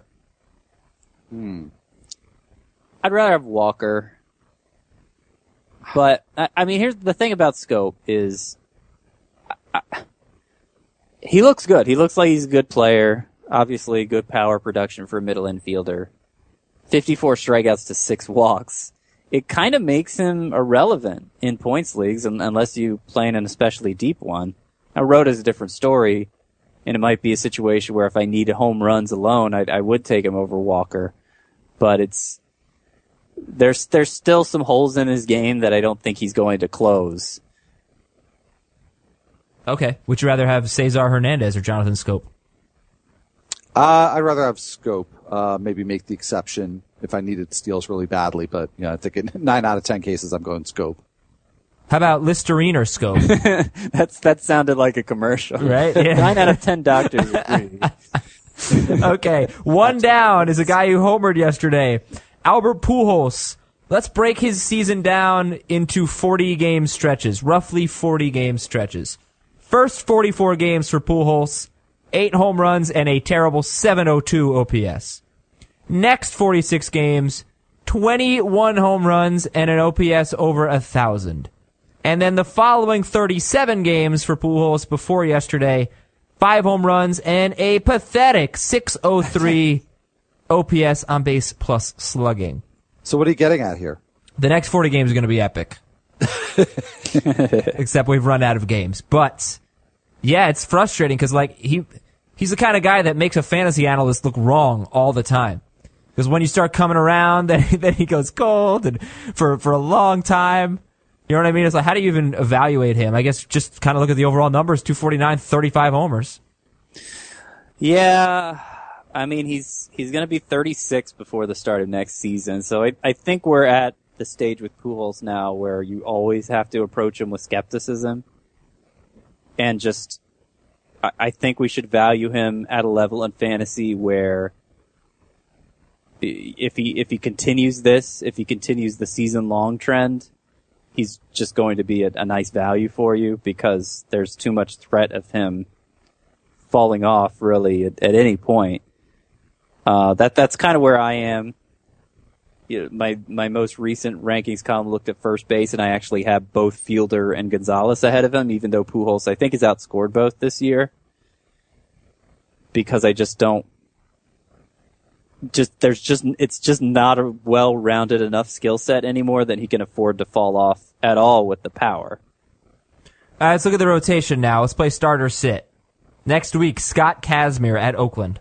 Hmm. I'd rather have Walker. But, I, I mean, here's the thing about Scope is I, I, he looks good. He looks like he's a good player. Obviously, good power production for a middle infielder. fifty-four strikeouts to six walks. It kind of makes him irrelevant in points leagues unless you play in an especially deep one. Now, Road is a different story, and it might be a situation where if I need home runs alone, I, I would take him over Walker. But it's there's there's still some holes in his game that I don't think he's going to close. Okay. Would you rather have Cesar Hernandez or Jonathan Scope? Uh, I'd rather have Scope. Uh, maybe make the exception if I needed steals really badly, but you know, I think in nine out of ten cases I'm going Scope. How about Listerine or Scope? That's that sounded like a commercial, right? Yeah. Nine out of ten doctors agree. Okay, one down is a guy who homered yesterday, Albert Pujols. Let's break his season down into forty game stretches, roughly forty game stretches. First forty-four games for Pujols, eight home runs and a terrible seven oh two O P S. Next forty-six games, twenty-one home runs and an O P S over one thousand. And then the following thirty-seven games for Pujols before yesterday, five home runs and a pathetic six oh three O P S on base plus slugging. So what are you getting at here? The next forty games are going to be epic. Except we've run out of games. But, yeah, it's frustrating because, like, he he's the kind of guy that makes a fantasy analyst look wrong all the time. Because when you start coming around, then, then he goes cold and for, for a long time. You know what I mean? It's like, how do you even evaluate him? I guess just kind of look at the overall numbers, two forty-nine, thirty-five homers. Yeah, I mean, he's he's going to be thirty-six before the start of next season. So I, I think we're at the stage with Pujols now where you always have to approach him with skepticism. And just, I, I think we should value him at a level in fantasy where if he if he continues this, if he continues the season-long trend, he's just going to be a, a nice value for you because there's too much threat of him falling off really at, at any point. Uh, that that's kind of where I am. you know, my my most recent rankings column looked at first base, and I actually have both Fielder and Gonzalez ahead of him, even though Pujols I think has outscored both this year. Because I just don't. Just there's just it's just not a well-rounded enough skill set anymore that he can afford to fall off at all with the power. All right, let's look at the rotation now. Let's play starter sit. Next week, Scott Kazmir at Oakland.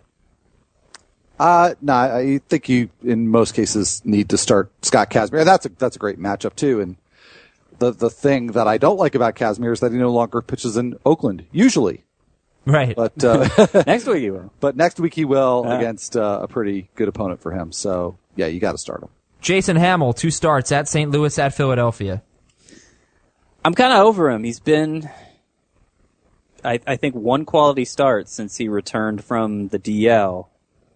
Uh, no, I think you, in most cases, need to start Scott Kazmir. And that's a, that's a great matchup, too. And the, the thing that I don't like about Kazmir is that he no longer pitches in Oakland, usually. Right. But, uh, next week he will. But next week he will yeah. against, uh, a pretty good opponent for him. So, yeah, you gotta start him. Jason Hamill, two starts at Saint Louis, at Philadelphia. I'm kind of over him. He's been, I, I think, one quality start since he returned from the D L.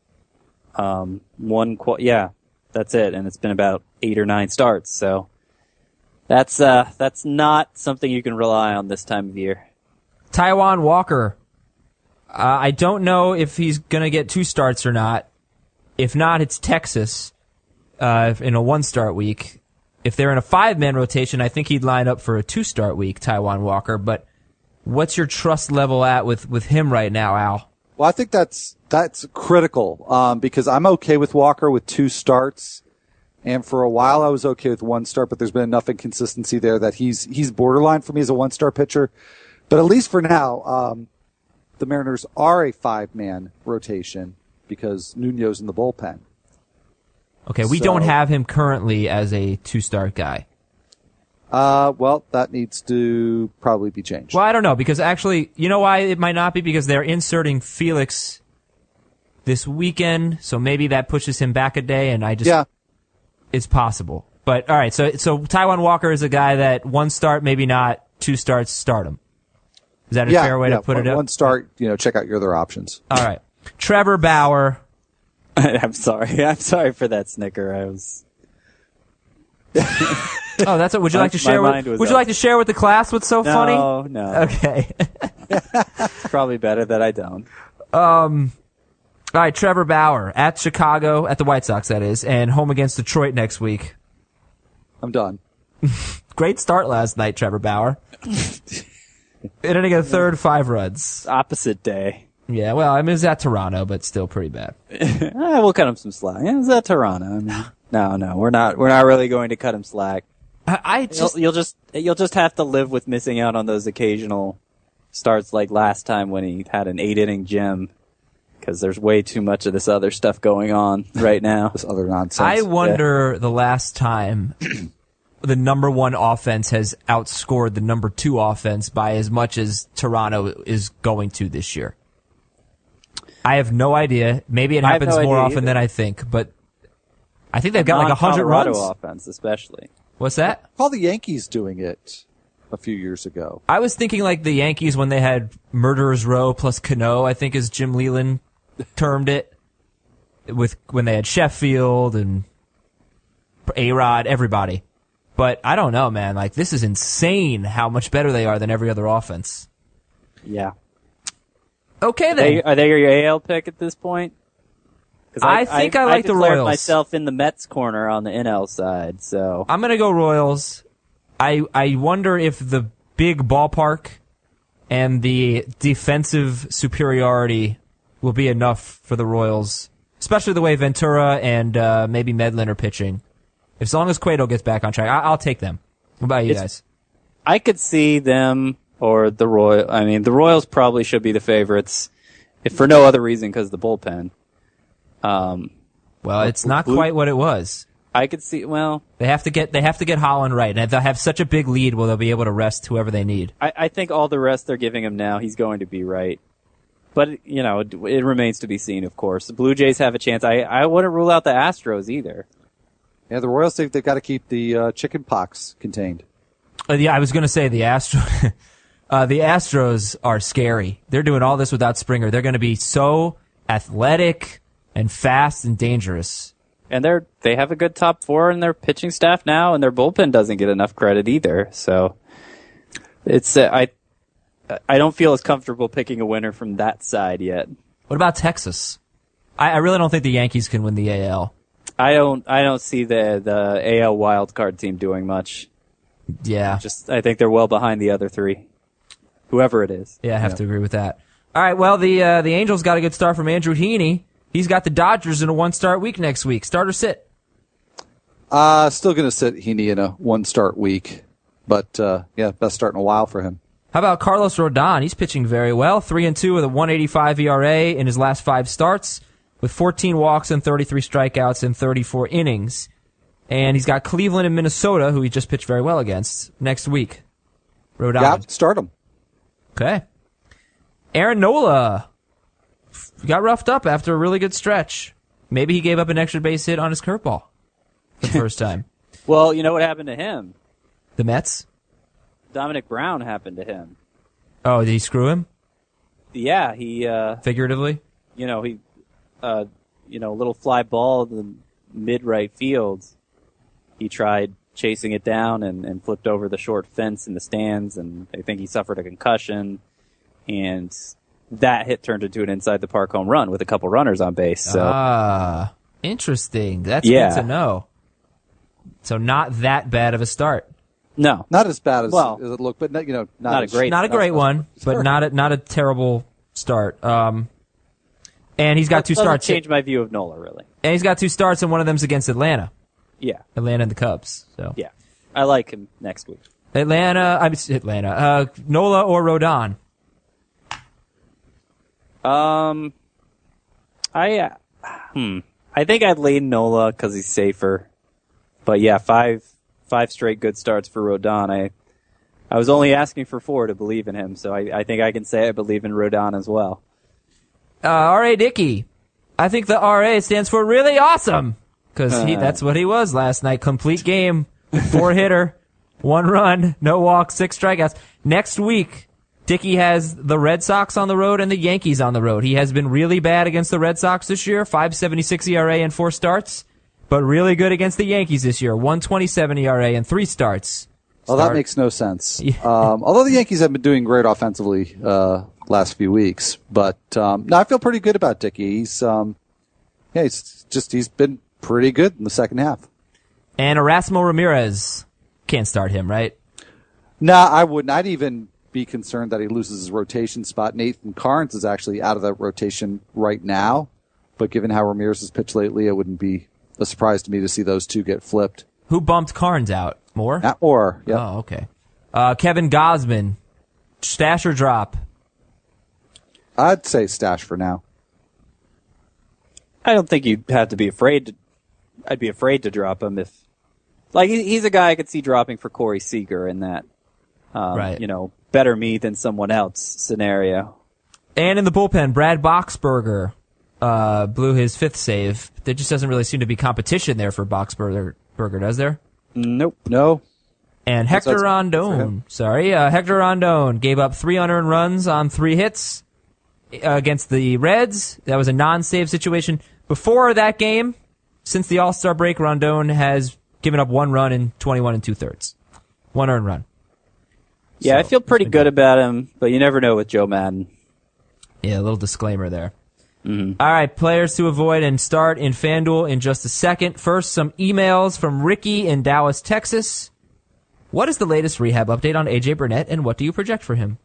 Um, one, qu- yeah, that's it. And it's been about eight or nine starts. So that's, uh, that's not something you can rely on this time of year. Taijuan Walker. Uh, I don't know if he's going to get two starts or not. If not, it's Texas, uh, in a one start week. If they're in a five man rotation, I think he'd line up for a two start week, Taijuan Walker. But what's your trust level at with, with him right now, Al? Well, I think that's, that's critical, um, because I'm okay with Walker with two starts. And for a while I was okay with one start, but there's been enough inconsistency there that he's, he's borderline for me as a one star pitcher. But at least for now, um, the Mariners are a five man rotation because Nuno's in the bullpen. Okay, we so, don't have him currently as a two start guy. Uh, well, that needs to probably be changed. Well, I don't know, because actually, you know why it might not be? Because they're inserting Felix this weekend, so maybe that pushes him back a day, and I just... Yeah. It's possible. But, all right, so so Taijuan Walker is a guy that one start, maybe not, two starts, start him. Is that a yeah, fair way yeah, to put one, it up? One start, you know, check out your other options. All right. Trevor Bauer. I'm sorry. I'm sorry for that snicker. I was... Oh, that's what. Would you like to My share? mind With, was would you up. like to share with the class what's so No, funny? no. Okay. It's probably better that I don't. Um. All right, Trevor Bauer at Chicago, at the White Sox, that is, and home against Detroit next week. I'm done. Great start last night, Trevor Bauer. Hitting a third, five runs. Opposite day. Yeah, well, I mean, it was at Toronto, but still pretty bad. eh, we'll cut him some slack. Yeah, it was at Toronto. I mean, no, no, we're not. We're not really going to cut him slack. I, I just You'll, you'll just you'll just have to live with missing out on those occasional starts, like last time when he had an eight inning gem. Because there's way too much of this other stuff going on right now. This other nonsense. I wonder yeah. the last time the number one offense has outscored the number two offense by as much as Toronto is going to this year. I have no idea. Maybe it happens no more idea often either. than I think, but I think they've got like a hundred Non-Colorado runs. offense, especially. What's that? I recall the Yankees doing it a few years ago. I was thinking like the Yankees when they had Murderers Row plus Cano, I think as Jim Leland termed it, with when they had Sheffield and A-Rod, everybody. But I don't know, man. Like, this is insane how much better they are than every other offense. Yeah. Okay, Are then. they, are they your A L pick at this point? 'Cause I think I like the declared Royals. myself in the Mets corner on the N L side, so. I'm going to go Royals. I I wonder if the big ballpark and the defensive superiority will be enough for the Royals, especially the way Ventura and uh, maybe Medlin are pitching. As long as Cueto gets back on track, I- I'll take them. What about you It's- guys? I could see them or the Royal. I mean, the Royals probably should be the favorites, if for no other reason because the bullpen. Um, Well, it's not Blue- quite what it was. I could see. Well, They have to get they have to get Holland right, and they'll have such a big lead where they'll be able to rest whoever they need. I, I think all the rest they're giving him now, he's going to be right. But you know, it, it remains to be seen. Of course, the Blue Jays have a chance. I I wouldn't rule out the Astros either. Yeah, the Royals think they've got to keep the uh, chicken pox contained. Uh, yeah, I was going to say the Astros. uh, the Astros are scary. They're doing all this without Springer. They're going to be so athletic and fast and dangerous. And they're they have a good top four in their pitching staff now, and their bullpen doesn't get enough credit either. So it's uh, I I don't feel as comfortable picking a winner from that side yet. What about Texas? I, I really don't think the Yankees can win the A L. I don't. I don't see the the A L wildcard team doing much. Yeah. Just, I think they're well behind the other three, whoever it is. Yeah, I have yeah. to agree with that. All right. Well, the uh, the Angels got a good start from Andrew Heaney. He's got the Dodgers in a one start week next week. Start or sit? Uh, still going to sit Heaney in a one start week, but uh, yeah, best start in a while for him. How about Carlos Rodon? He's pitching very well. Three and two with a one eighty-five E R A in his last five starts, with fourteen walks and thirty-three strikeouts in thirty-four innings. And he's got Cleveland and Minnesota, who he just pitched very well against, next week. Rodon. Yeah, start him. Okay. Aaron Nola got roughed up after a really good stretch. Maybe he gave up an extra base hit on his curveball for the first time. Well, you know what happened to him? The Mets? Dominic Brown happened to him. Oh, did he screw him? Yeah, he... Uh, Figuratively? You know, he... Uh, you know, a little fly ball in the mid-right field. He tried chasing it down and, and flipped over the short fence in the stands, and they think he suffered a concussion. And that hit turned into an inside-the-park home run with a couple runners on base. So. Ah, interesting. That's yeah. good to know. So not that bad of a start. No, not as bad as, well, as it looked, but you know, not, not as, a great, not a great one, but not a, not a terrible start. Um, and he's got that two starts. Change my view of Nola, really. And he's got two starts, and one of them's against Atlanta. Yeah, Atlanta and the Cubs. So yeah, I like him next week. Atlanta, I mean Atlanta. Uh, Nola or Rodon? Um, I uh, hmm, I think I'd lean Nola because he's safer. But yeah, five five straight good starts for Rodon. I I was only asking for four to believe in him, so I, I think I can say I believe in Rodon as well. Uh, R A Dickey. I think the R A stands for really awesome. Because uh, that's what he was last night. Complete game, four hitter, one run, no walk, six strikeouts. Next week, Dickey has the Red Sox on the road and the Yankees on the road. He has been really bad against the Red Sox this year, five seventy-six E R A in four starts, but really good against the Yankees this year, one twenty-seven E R A in three starts. Well, Start. That makes no sense. Yeah. Um, although the Yankees have been doing great offensively uh, last few weeks, but um, no, I feel pretty good about Dickey. He's um, yeah, he's just he's been pretty good in the second half. And Erasmo Ramirez, can't start him, right? Nah, I wouldn't. I'd even be concerned that he loses his rotation spot. Nathan Carnes is actually out of the rotation right now, but given how Ramirez has pitched lately, it wouldn't be a surprise to me to see those two get flipped. Who bumped Carnes out? Moore? Not Moore, yeah. Oh, okay. Uh, Kevin Gausman, stash or drop? I'd say stash for now. I don't think you'd have to be afraid to I'd be afraid to drop him if, like, he's a guy I could see dropping for Corey Seager in that, um, right. you know, better me than someone else scenario. And in the bullpen, Brad Boxberger uh, blew his fifth save. There just doesn't really seem to be competition there for Boxberger, Burger, does there? Nope. No. And Hector Rondon, sorry, uh, Hector Rondon gave up three unearned runs on three hits against the Reds. That was a non-save situation. Before that game, since the All-Star break, Rondon has given up one run in twenty-one and two-thirds. One earned run. Yeah, so, I feel pretty good, good about him, but you never know with Joe Madden. Yeah, a little disclaimer there. Mm-hmm. All right, players to avoid and start in FanDuel in just a second. First, some emails from Ricky in Dallas, Texas. What is the latest rehab update on A J Burnett, and what do you project for him?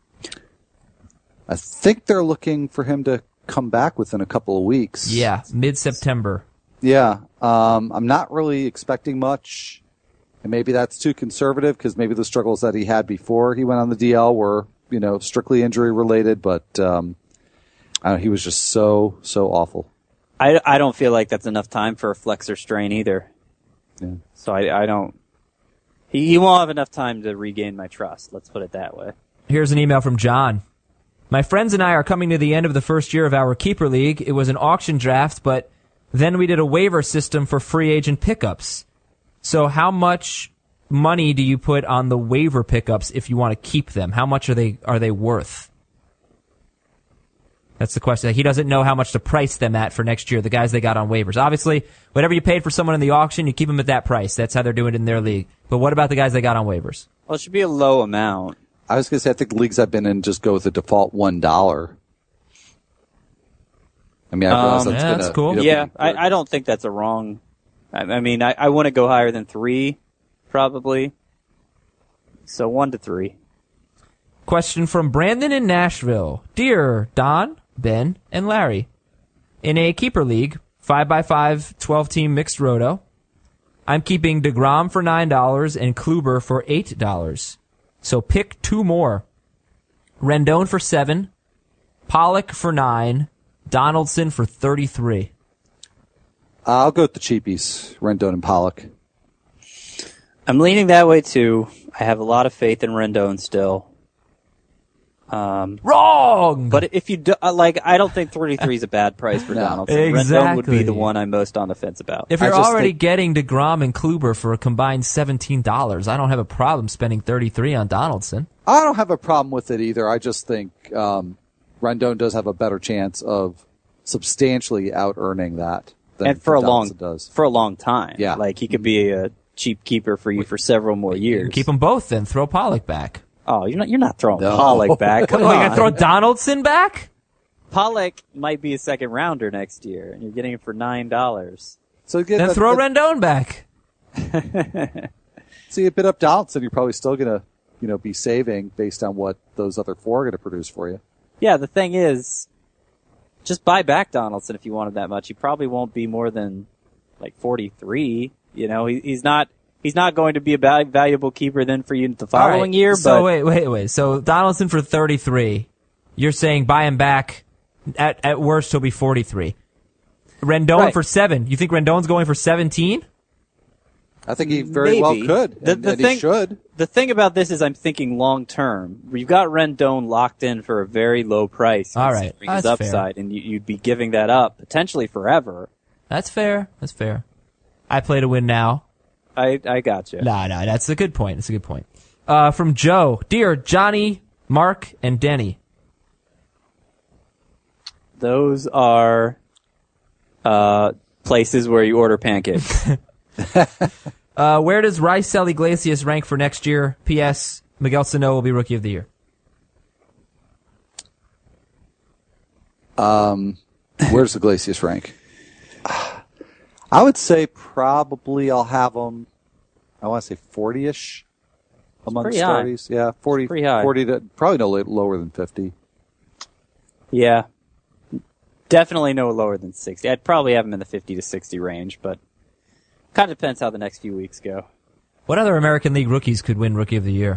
I think they're looking for him to come back within a couple of weeks. Yeah, mid-September. Yeah, um, I'm not really expecting much, and maybe that's too conservative because maybe the struggles that he had before he went on the D L were, you know, strictly injury related, but um, I don't know, he was just so, so awful. I, I don't feel like that's enough time for a flexor strain either. Yeah. So I, I don't, he, he won't have enough time to regain my trust, let's put it that way. Here's an email from John. My friends and I are coming to the end of the first year of our Keeper League. It was an auction draft, but then we did a waiver system for free agent pickups. So how much money do you put on the waiver pickups if you want to keep them? How much are they are they worth? That's the question. He doesn't know how much to price them at for next year, the guys they got on waivers. Obviously, whatever you paid for someone in the auction, you keep them at that price. That's how they're doing it in their league. But what about the guys they got on waivers? Well, it should be a low amount. I was going to say, I think the leagues I've been in just go with the default one dollar. I mean, I realize um, that's yeah, going that's to... cool. You know, yeah, I, I don't think that's a wrong I, I mean, I, I want to go higher than three, probably. So one to three. Question from Brandon in Nashville. Dear Don, Ben, and Larry, in a keeper league, five by five, twelve-team mixed roto, I'm keeping DeGrom for nine dollars and Kluber for eight dollars. So pick two more. Rendon for seven, Pollock for nine, Donaldson for thirty-three. I'll go with the cheapies, Rendon and Pollock. I'm leaning that way too. I have a lot of faith in Rendon still. Um, Wrong! But if you do, uh, like, I don't think thirty-three is a bad price for No. Donaldson. Exactly. Rendon would be the one I'm most on the fence about. If I you're just already think- getting DeGrom and Kluber for a combined seventeen dollars, I don't have a problem spending thirty-three on Donaldson. I don't have a problem with it either. I just think um, Rendon does have a better chance of substantially out earning that than and for a long, Donaldson does. for a long time. Yeah. Like, he could be a cheap keeper for you for several more years. Keep them both then. Throw Pollock back. Oh, you're not, you're not throwing No. Pollock back. Come Oh, you on. gotta throw Donaldson back? Pollock might be a second rounder next year, and you're getting him for nine dollars. So get Then the- throw the- Rendon back. So you bid up Donaldson, you're probably still going to, you know, be saving based on what those other four are going to produce for you. Yeah, the thing is, just buy back Donaldson if you want him that much. He probably won't be more than like forty-three. You know, he, he's not he's not going to be a val- valuable keeper then for you the All following right, year. So but wait, wait, wait. So Donaldson for thirty-three. You're saying buy him back. At at worst, he'll be forty-three. Rendon Right. for seven. You think Rendon's going for seventeen? I think he very well Maybe. could, The- and, the and thing- he should. The thing about this is I'm thinking long term. You've got Rendon locked in for a very low price. All right. considering his That's fair. upside, and you, you'd be giving that up potentially forever. That's fair. That's fair. I play to win now. I I got you. Nah, nah. That's a good point. That's a good point. Uh, from Joe, dear Johnny, Mark, and Denny. Those are uh, places where you order pancakes. Uh, where does Raisel Iglesias rank for next year? P S. Miguel Sano will be Rookie of the Year. Um, where's Iglesias rank? I would say probably I'll have him, I want to say forty-ish among pretty high. starties. Yeah, forty, Pretty high. forty to, probably no la- lower than fifty. Yeah. Definitely no lower than sixty. I'd probably have him in the fifty to sixty range, but kind of depends how the next few weeks go. What other American League rookies could win Rookie of the Year?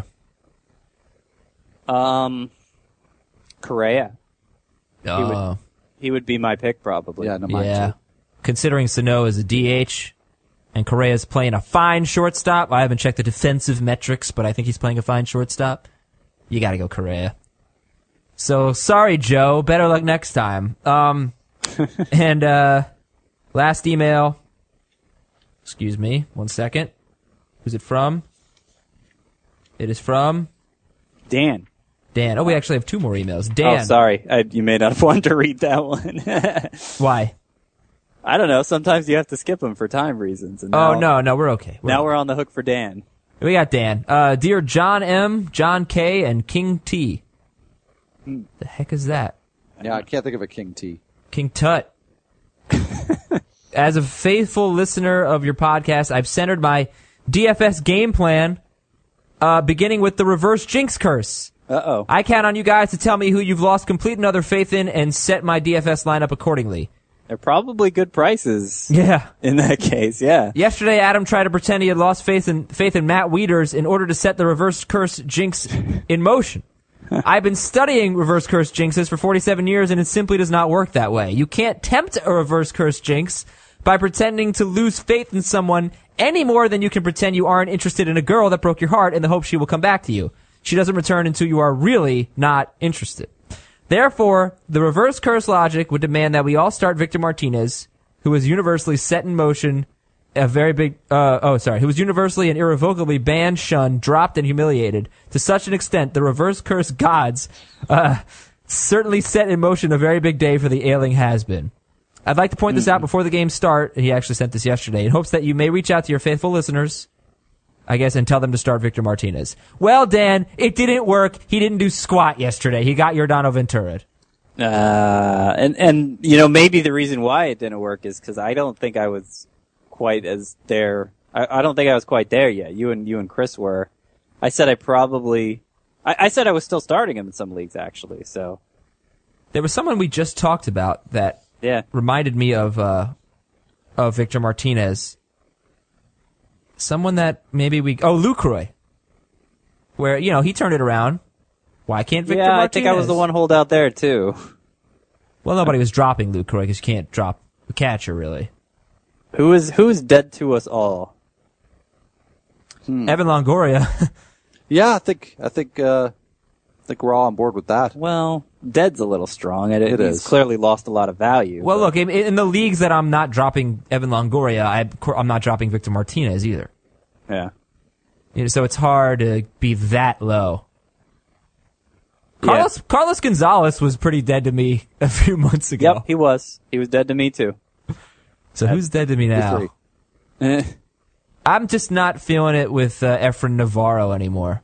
Um, Correa. Uh, He would be my pick probably. Yeah, no, mine yeah. too. Considering Sano is a D H and Correa's playing a fine shortstop, I haven't checked the defensive metrics, but I think he's playing a fine shortstop. You got to go Correa. So sorry, Joe. Better luck next time. Um, and uh, last email. Excuse me, one second. Who's it from? It is from Dan. Dan. Oh, we actually have two more emails. Dan. Oh, sorry. I, you may not have wanted to read that one. Why? I don't know. Sometimes you have to skip them for time reasons. And Oh, now, no, no, we're okay. We're Now we're on the hook for Dan. We got Dan. Uh, dear John M., John K., and King T. The heck is that? Yeah, I can't think of a King T. King Tut. As a faithful listener of your podcast, I've centered my D F S game plan, uh, beginning with the reverse jinx curse. Uh-oh. I count on you guys to tell me who you've lost complete and utter faith in and set my D F S lineup accordingly. They're probably good prices Yeah. in that case, yeah. Yesterday, Adam tried to pretend he had lost faith in faith in Matt Wieters in order to set the reverse curse jinx in motion. I've been studying reverse curse jinxes for forty-seven years, and it simply does not work that way. You can't tempt a reverse curse jinx by pretending to lose faith in someone any more than you can pretend you aren't interested in a girl that broke your heart in the hope she will come back to you. She doesn't return until you are really not interested. Therefore, the reverse curse logic would demand that we all start Victor Martinez, who is universally set in motion a very big, uh, oh, sorry, who was universally and irrevocably banned, shunned, dropped, and humiliated to such an extent the reverse curse gods, uh, certainly set in motion a very big day for the ailing has-been. I'd like to point this out before the games start, and he actually sent this yesterday, in hopes that you may reach out to your faithful listeners, I guess, and tell them to start Victor Martinez. Well, Dan, it didn't work. He didn't do squat yesterday. He got Yordano Ventura. Uh, and, and, you know, maybe the reason why it didn't work is because I don't think I was quite as there. I, I don't think I was quite there yet. You and you and Chris were. I said I probably. I, I said I was still starting him in some leagues actually. So There was someone we just talked about that yeah, reminded me of uh, of Victor Martinez. Someone that maybe we oh Lucroy, where you know he turned it around. Why can't Victor yeah. Martinez? I think I was the one holdout there too. Well, nobody was dropping Lucroy because you can't drop a catcher really. Who is who is dead to us all? Evan Longoria. Yeah, I think I think uh, I think we're all on board with that. Well, dead's a little strong. It, It he's is. clearly lost a lot of value. Well, but- look, in, in the leagues that I'm not dropping Evan Longoria, I, I'm not dropping Victor Martinez either. yeah. You know, so it's hard to be that low. Carlos Carlos Gonzalez was pretty dead to me a few months ago. Yep, he was. He was dead to me too. So who's dead to me now? three. Eh. I'm just not feeling it with uh, Efren Navarro anymore.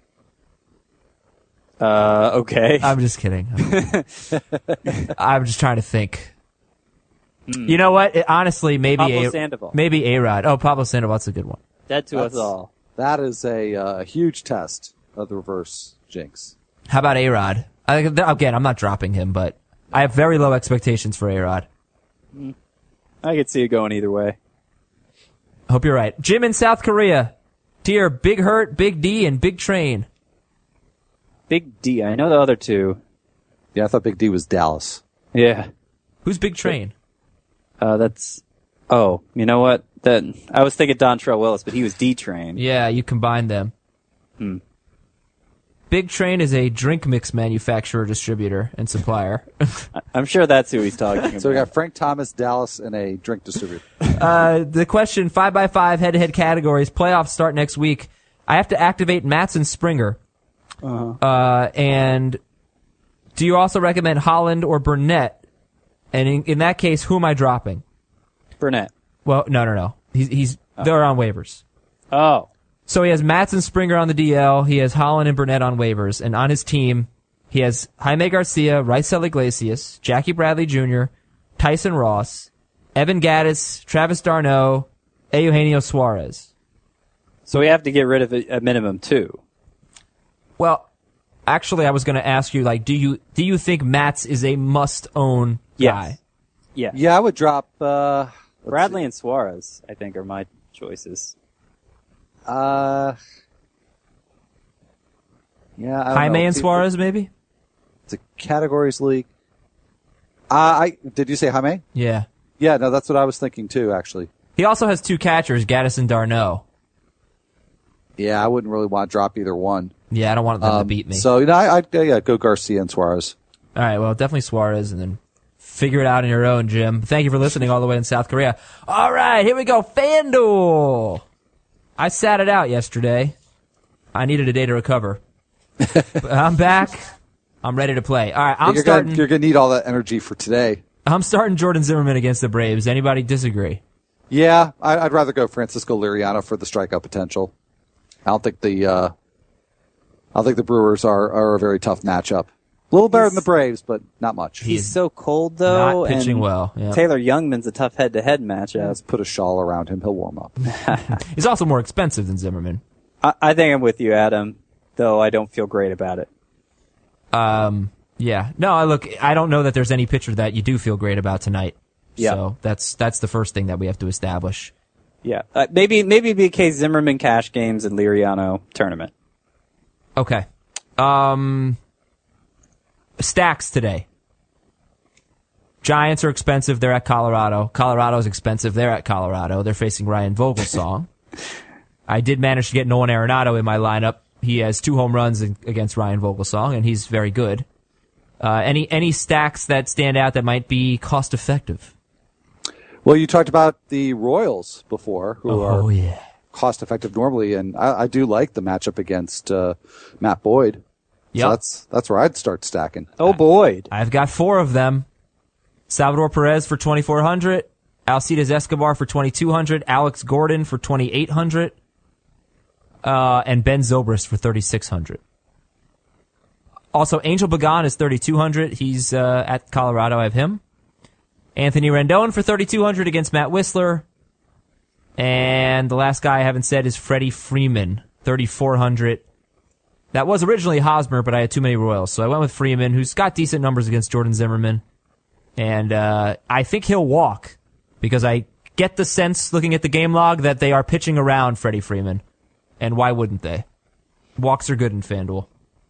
Uh, okay. I'm just kidding. I'm just trying to think. You know what? It, honestly, maybe Pablo a, Sandoval. maybe A-Rod. Oh, Pablo Sandoval's a good one. Dead to That's- us all. That is a uh, huge test of the reverse jinx. How about A-Rod? I, again, I'm not dropping him, but I have very low expectations for A-Rod. I could see it going either way. Hope you're right. Jim in South Korea. Tier Big Hurt, Big D, and Big Train. Big D. I know the other two. Yeah, I thought Big D was Dallas. Yeah. Who's Big Train? Uh, that's. Oh, you know what? That I was thinking Dontrell Willis, but he was D Train. Yeah, you combine them. Hmm. Big Train is a drink mix manufacturer, distributor, and supplier. I'm sure that's who he's talking about. So we got Frank Thomas, Dallas, and a drink distributor. uh, the question, five by five head-to-head categories. Playoffs start next week. I have to activate Matson Springer. Uh-huh. Uh, and do you also recommend Holland or Burnett? And in, in that case, who am I dropping? Burnett. Well, no, no, no. He's, he's they're on waivers. Oh. So he has Matson Springer on the D L. He has Holland and Burnett on waivers. And on his team, he has Jaime Garcia, Raisel Iglesias, Jackie Bradley Junior, Tyson Ross, Evan Gaddis, Travis d'Arnaud, Eugenio Suarez. So we have to get rid of a, a minimum two. Well, actually, I was going to ask you, like, do you do you think Mats is a must-own Yes. guy? Yeah. Yeah, I would drop uh, let's Bradley and Suarez, I think, are my choices. see. Uh, yeah, I don't Jaime know. and Suarez, maybe? It's a categories league. Uh, I did you say Jaime? Yeah. Yeah, no, that's what I was thinking too. Actually, He also has two catchers, Gaddis and d'Arnaud. yeah, I wouldn't really want to drop either one. Yeah, I don't want them to Um, beat me. So you know, I, I'd uh, yeah, go Garcia and Suarez. All right, well, definitely Suarez, and then figure it out on your own, Jim. Thank you for listening all the way in South Korea. All right, here we go. FanDuel. I sat it out yesterday. I needed a day to recover. But I'm back. I'm ready to play. All right, I'm you're starting. Gonna, you're gonna need all that energy for today. I'm starting Jordan Zimmerman against the Braves. Anybody disagree? Yeah, I, I'd rather go Francisco Liriano for the strikeout potential. I don't think the uh, I don't think the Brewers are, are a very tough matchup. A little better than the Braves, but not much. He's so cold, though. Not pitching and well. Yeah. Taylor Youngman's a tough head-to-head matchup. Let's put a shawl around him; he'll warm up. He's also more expensive than Zimmerman. I, I think I'm with you, Adam, though I don't feel great about it. Um, yeah. No, I look. I don't know that there's any pitcher that you do feel great about tonight. Yeah. So that's that's the first thing that we have to establish. Yeah, uh, maybe maybe be a case Zimmerman cash games and Liriano tournament. Okay. Um, stacks today. Giants are expensive. They're at Colorado. Colorado's expensive. They're at Colorado. They're facing Ryan Vogelsong. I did manage to get Nolan Arenado in my lineup. He has two home runs against Ryan Vogelsong, and he's very good. Uh, any any stacks that stand out that might be cost effective? Well, you talked about the Royals before, who Oh are yeah. cost effective normally, and I, I do like the matchup against uh, Matt Boyd. Yep. So that's that's where I'd start stacking. Oh, Boyd. I've got four of them. Salvador Perez for twenty-four hundred, Alcides Escobar for twenty-two hundred, Alex Gordon for twenty-eight hundred, uh, and Ben Zobrist for thirty-six hundred. Also, Angel Pagan is thirty-two hundred. He's uh, at Colorado. I have him. Anthony Rendon for thirty-two hundred against Matt Whistler. And the last guy I haven't said is Freddie Freeman, thirty-four hundred. That was originally Hosmer, but I had too many Royals, so I went with Freeman, who's got decent numbers against Jordan Zimmerman. And uh, I think he'll walk, because I get the sense, looking at the game log, that they are pitching around Freddie Freeman. And why wouldn't they? Walks are good in FanDuel.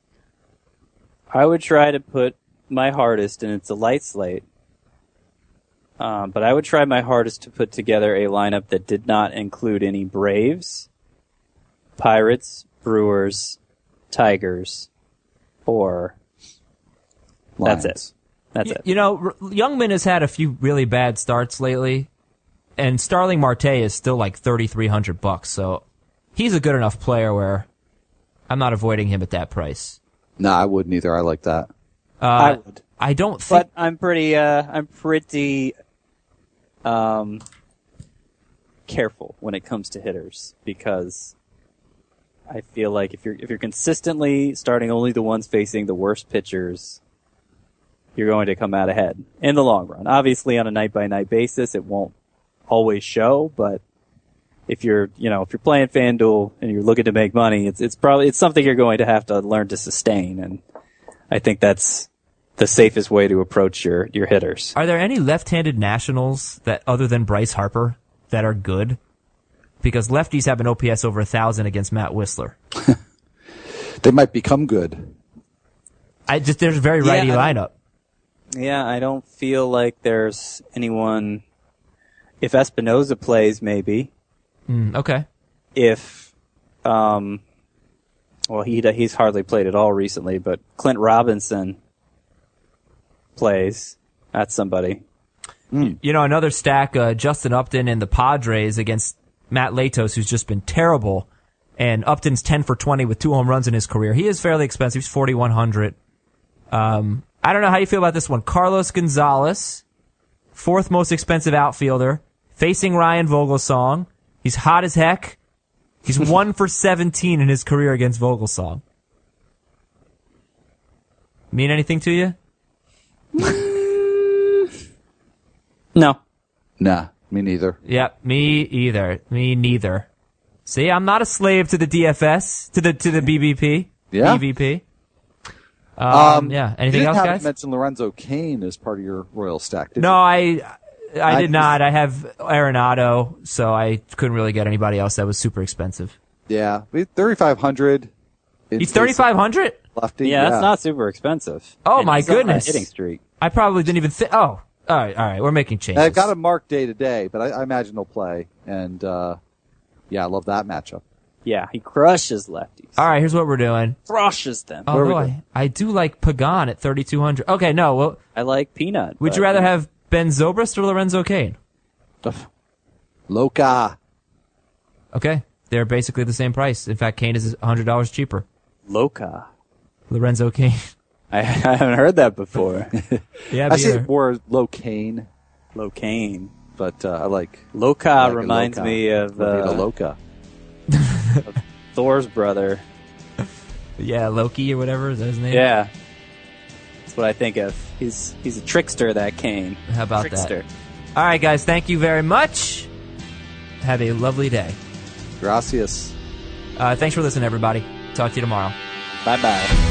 I would try to put my hardest, and it's a light slate, um, but I would try my hardest to put together a lineup that did not include any Braves, Pirates, Brewers, Tigers, or Lions. that's it. That's Y- it. You know, R- Youngman has had a few really bad starts lately, and Starling Marte is still like thirty-three hundred bucks, so he's a good enough player where I'm not avoiding him at that price. No, I wouldn't either. I like that. Uh, I would. I don't think. But I'm pretty, uh, I'm pretty, um, careful when it comes to hitters, because I feel like if you're, if you're consistently starting only the ones facing the worst pitchers, you're going to come out ahead in the long run. Obviously on a night by night basis, it won't always show, but if you're, you know, if you're playing FanDuel and you're looking to make money, it's, it's probably, it's something you're going to have to learn to sustain. And I think that's the safest way to approach your, your hitters. Are there any left-handed nationals that, other than Bryce Harper, that are good? Because lefties have an O P S over a thousand against Matt Whistler. They might become good. I just there's a very righty Yeah, I lineup. Yeah, I don't feel like there's anyone. If Espinoza plays, maybe. Mm, okay. If, um, well, he he's hardly played at all recently, but Clint Robinson plays. That's somebody. You know, another stack, uh, Justin Upton and the Padres against Matt Latos, who's just been terrible. And Upton's ten for twenty with two home runs in his career. He is fairly expensive. He's forty-one hundred. Um, I don't know how you feel about this one. Carlos Gonzalez, fourth most expensive outfielder, facing Ryan Vogelsong. He's hot as heck. He's one for seventeen in his career against Vogelsong. Mean anything to you? No. Nah, me neither. Yep, me either. Me neither. See, I'm not a slave to the D F S, to the to the B B P. Yeah. B V P. Um, yeah. You Anything didn't else, have guys? to mention Lorenzo Cain as part of your Royal stack, did No, I I I did not. I have Arenado, so I couldn't really get anybody else that was super expensive. you? Yeah, thirty-five hundred. He's thirty-five hundred? Lefty. Yeah, that's not super expensive. Oh, And my he's on a goodness. hitting streak. I probably didn't even think. Oh, all right, all right. We're making changes. I've got him marked day to day, but I, I imagine he'll play. And uh, yeah, I love that matchup. Yeah, he crushes lefties. All right, here's what we're doing. Crushes them. are we Although doing? I, I do like Pagan at thirty-two hundred. Okay, no. Well, I like Peanut. would but- you rather have Ben Zobrist or Lorenzo Cain? Loca. Okay, they're basically the same price. In fact, Cain is one hundred dollars cheaper. Loca? Lorenzo Cain. I, I haven't heard that before. Yeah, I me say either. more Locaine, Locaine. but uh, I like. Loca I like a reminds Loca. me of Levita uh, Loca. Thor's brother. Yeah, Loki or whatever. Is that his name? Yeah. That's what I think of. He's he's a trickster, that Kane. How about trickster. that? All right, guys. Thank you very much. Have a lovely day. Gracias. Uh, thanks for listening, everybody. Talk to you tomorrow. Bye-bye.